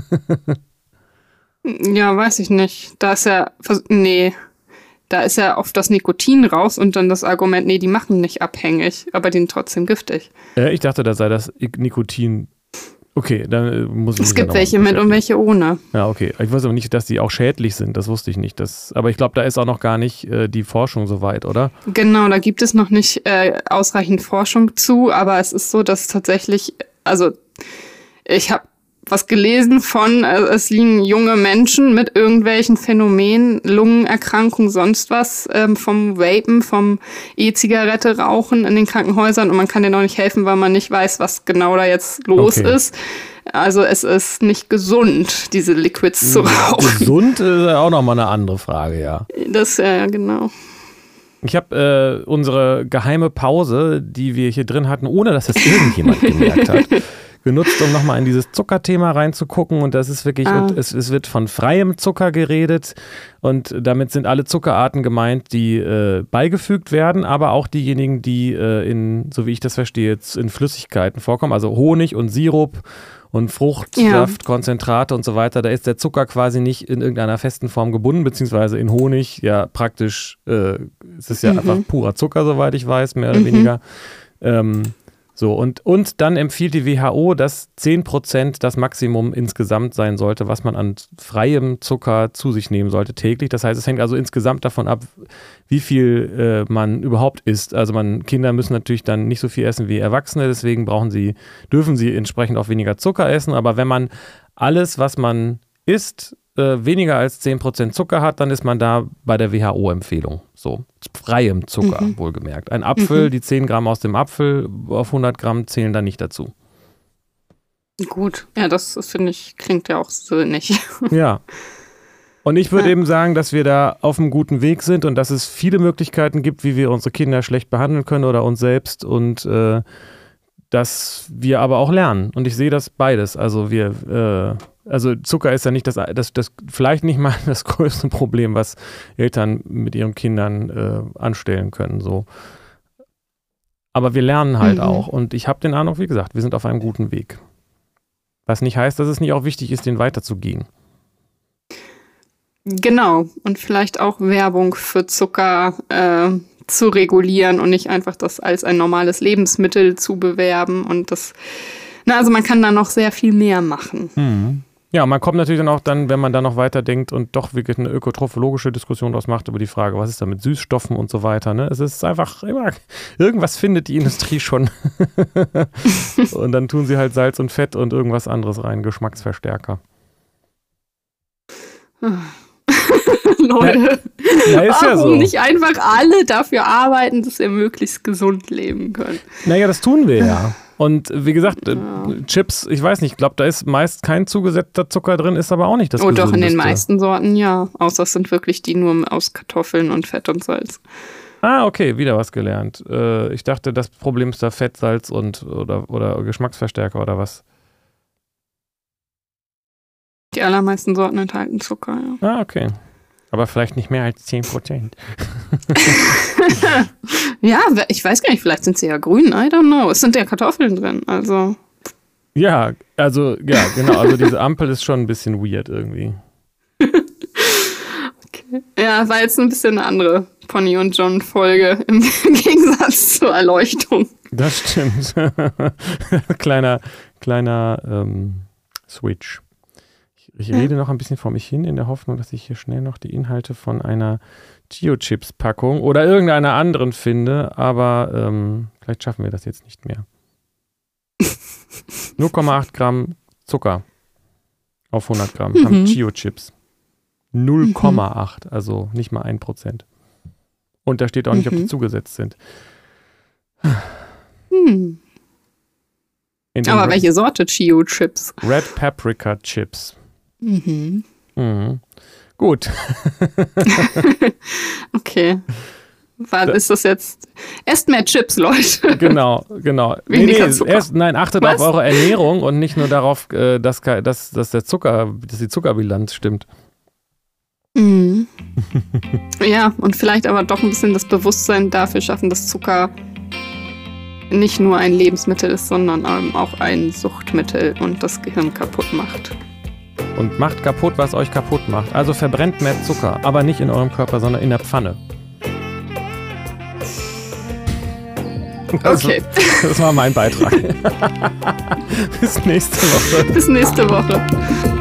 Ja, weiß ich nicht. Da ist ja, nee, da ist ja oft das Nikotin raus und dann das Argument, nee, die machen nicht abhängig, aber die sind trotzdem giftig.
Äh, ich dachte, da sei das Nikotin. Okay, dann muss ich.
Es gibt welche mit und welche ohne.
Ja, okay. Ich wusste aber nicht, dass die auch schädlich sind. Das wusste ich nicht. Das, aber ich glaube, da ist auch noch gar nicht äh, die Forschung so weit, oder?
Genau, da gibt es noch nicht äh, ausreichend Forschung zu, aber es ist so, dass tatsächlich, also ich habe was gelesen von, also es liegen junge Menschen mit irgendwelchen Phänomenen, Lungenerkrankungen, sonst was, ähm, vom Vapen, vom E-Zigarette rauchen in den Krankenhäusern und man kann denen auch nicht helfen, weil man nicht weiß, was genau da jetzt los okay. ist. Also es ist nicht gesund, diese Liquids zu rauchen.
Gesund ist auch nochmal eine andere Frage, ja.
Das, ja, genau.
Ich habe äh, unsere geheime Pause, die wir hier drin hatten, ohne dass es irgendjemand gemerkt hat, genutzt, um nochmal in dieses Zuckerthema reinzugucken und das ist wirklich, ah. und es, es wird von freiem Zucker geredet und damit sind alle Zuckerarten gemeint, die äh, beigefügt werden, aber auch diejenigen, die äh, in, so wie ich das verstehe, in Flüssigkeiten vorkommen, also Honig und Sirup und Fruchtsaft, ja. Konzentrate und so weiter, da ist der Zucker quasi nicht in irgendeiner festen Form gebunden, beziehungsweise in Honig, ja praktisch, äh, es ist ja mhm. einfach purer Zucker, soweit ich weiß, mehr oder mhm. weniger. Ähm, So, und, und dann empfiehlt die W H O, dass zehn Prozent das Maximum insgesamt sein sollte, was man an freiem Zucker zu sich nehmen sollte täglich. Das heißt, es hängt also insgesamt davon ab, wie viel äh, man überhaupt isst. Also man, Kinder müssen natürlich dann nicht so viel essen wie Erwachsene, deswegen brauchen sie, dürfen sie entsprechend auch weniger Zucker essen. Aber wenn man alles, was man isst, äh, weniger als zehn Prozent Zucker hat, dann ist man da bei der W H O-Empfehlung. So, freiem Zucker, mhm. wohlgemerkt. Ein Apfel, mhm. die zehn Gramm aus dem Apfel auf hundert Gramm zählen da nicht dazu.
Gut, ja, das, das finde ich, klingt ja auch sinnig.
Ja. Und ich würde
ja.
eben sagen, dass wir da auf einem guten Weg sind und dass es viele Möglichkeiten gibt, wie wir unsere Kinder schlecht behandeln können oder uns selbst und äh, dass wir aber auch lernen. Und ich sehe das beides. Also wir, äh, also Zucker ist ja nicht das, das, das, vielleicht nicht mal das größte Problem, was Eltern mit ihren Kindern äh, anstellen können. So. Aber wir lernen halt mhm. auch. Und ich habe den Eindruck, wie gesagt, wir sind auf einem guten Weg. Was nicht heißt, dass es nicht auch wichtig ist, den weiterzugehen.
Genau. Und vielleicht auch Werbung für Zucker äh, zu regulieren und nicht einfach das als ein normales Lebensmittel zu bewerben. Und das, na, also man kann da noch sehr viel mehr machen.
Mhm. Ja, man kommt natürlich dann auch dann, wenn man da noch weiterdenkt und doch wirklich eine ökotrophologische Diskussion daraus macht über die Frage, was ist da mit Süßstoffen und so weiter. Ne? Es ist einfach immer, irgendwas findet die Industrie schon. Und dann tun sie halt Salz und Fett und irgendwas anderes rein, Geschmacksverstärker.
Leute,
ja, ist
warum
ja so.
nicht einfach alle dafür arbeiten, dass wir möglichst gesund leben können?
Naja, das tun wir ja. Und wie gesagt, ja. Chips, ich weiß nicht, ich glaube, da ist meist kein zugesetzter Zucker drin, ist aber auch nicht das
Oh
Gesündeste.
Doch, in den meisten Sorten ja. Außer es sind wirklich die nur aus Kartoffeln und Fett und Salz.
Ah, okay, wieder was gelernt. Äh, ich dachte, das Problem ist da Fett, Salz und oder, oder Geschmacksverstärker oder was.
Die allermeisten Sorten enthalten Zucker, ja.
Ah, okay. Aber vielleicht nicht mehr als zehn Prozent.
Ja, ich weiß gar nicht, vielleicht sind sie ja grün, I don't know. Es sind ja Kartoffeln drin, also.
Ja, also, ja, genau. Also diese Ampel ist schon ein bisschen weird irgendwie.
Okay. Ja, war jetzt ein bisschen eine andere Pony und John-Folge im Gegensatz zur Erleuchtung.
Das stimmt. kleiner, kleiner ähm, Switch. Ich rede ja. noch ein bisschen vor mich hin, in der Hoffnung, dass ich hier schnell noch die Inhalte von einer Chio-Chips-Packung oder irgendeiner anderen finde, aber ähm, vielleicht schaffen wir das jetzt nicht mehr. null Komma acht Gramm Zucker auf hundert Gramm mhm. haben Chio-Chips. null Komma acht, mhm. also nicht mal ein Prozent. Und da steht auch nicht, mhm. ob die zugesetzt sind.
Hm. Aber Red, welche Sorte Chio-Chips?
Red Paprika Chips.
Mhm.
Mhm. Gut.
Okay. Was ist das jetzt? Esst mehr Chips, Leute.
Genau, genau. Nee, nee, erst, nein, achtet Was? auf eure Ernährung und nicht nur darauf, dass, dass, dass der Zucker, dass die Zuckerbilanz stimmt.
Mhm. Ja, und vielleicht aber doch ein bisschen das Bewusstsein dafür schaffen, dass Zucker nicht nur ein Lebensmittel ist, sondern auch ein Suchtmittel und das Gehirn kaputt macht.
Und macht kaputt, was euch kaputt macht. Also verbrennt mehr Zucker, aber nicht in eurem Körper, sondern in der Pfanne. Das,
okay.
Das war mein Beitrag. Bis nächste Woche.
Bis nächste Woche.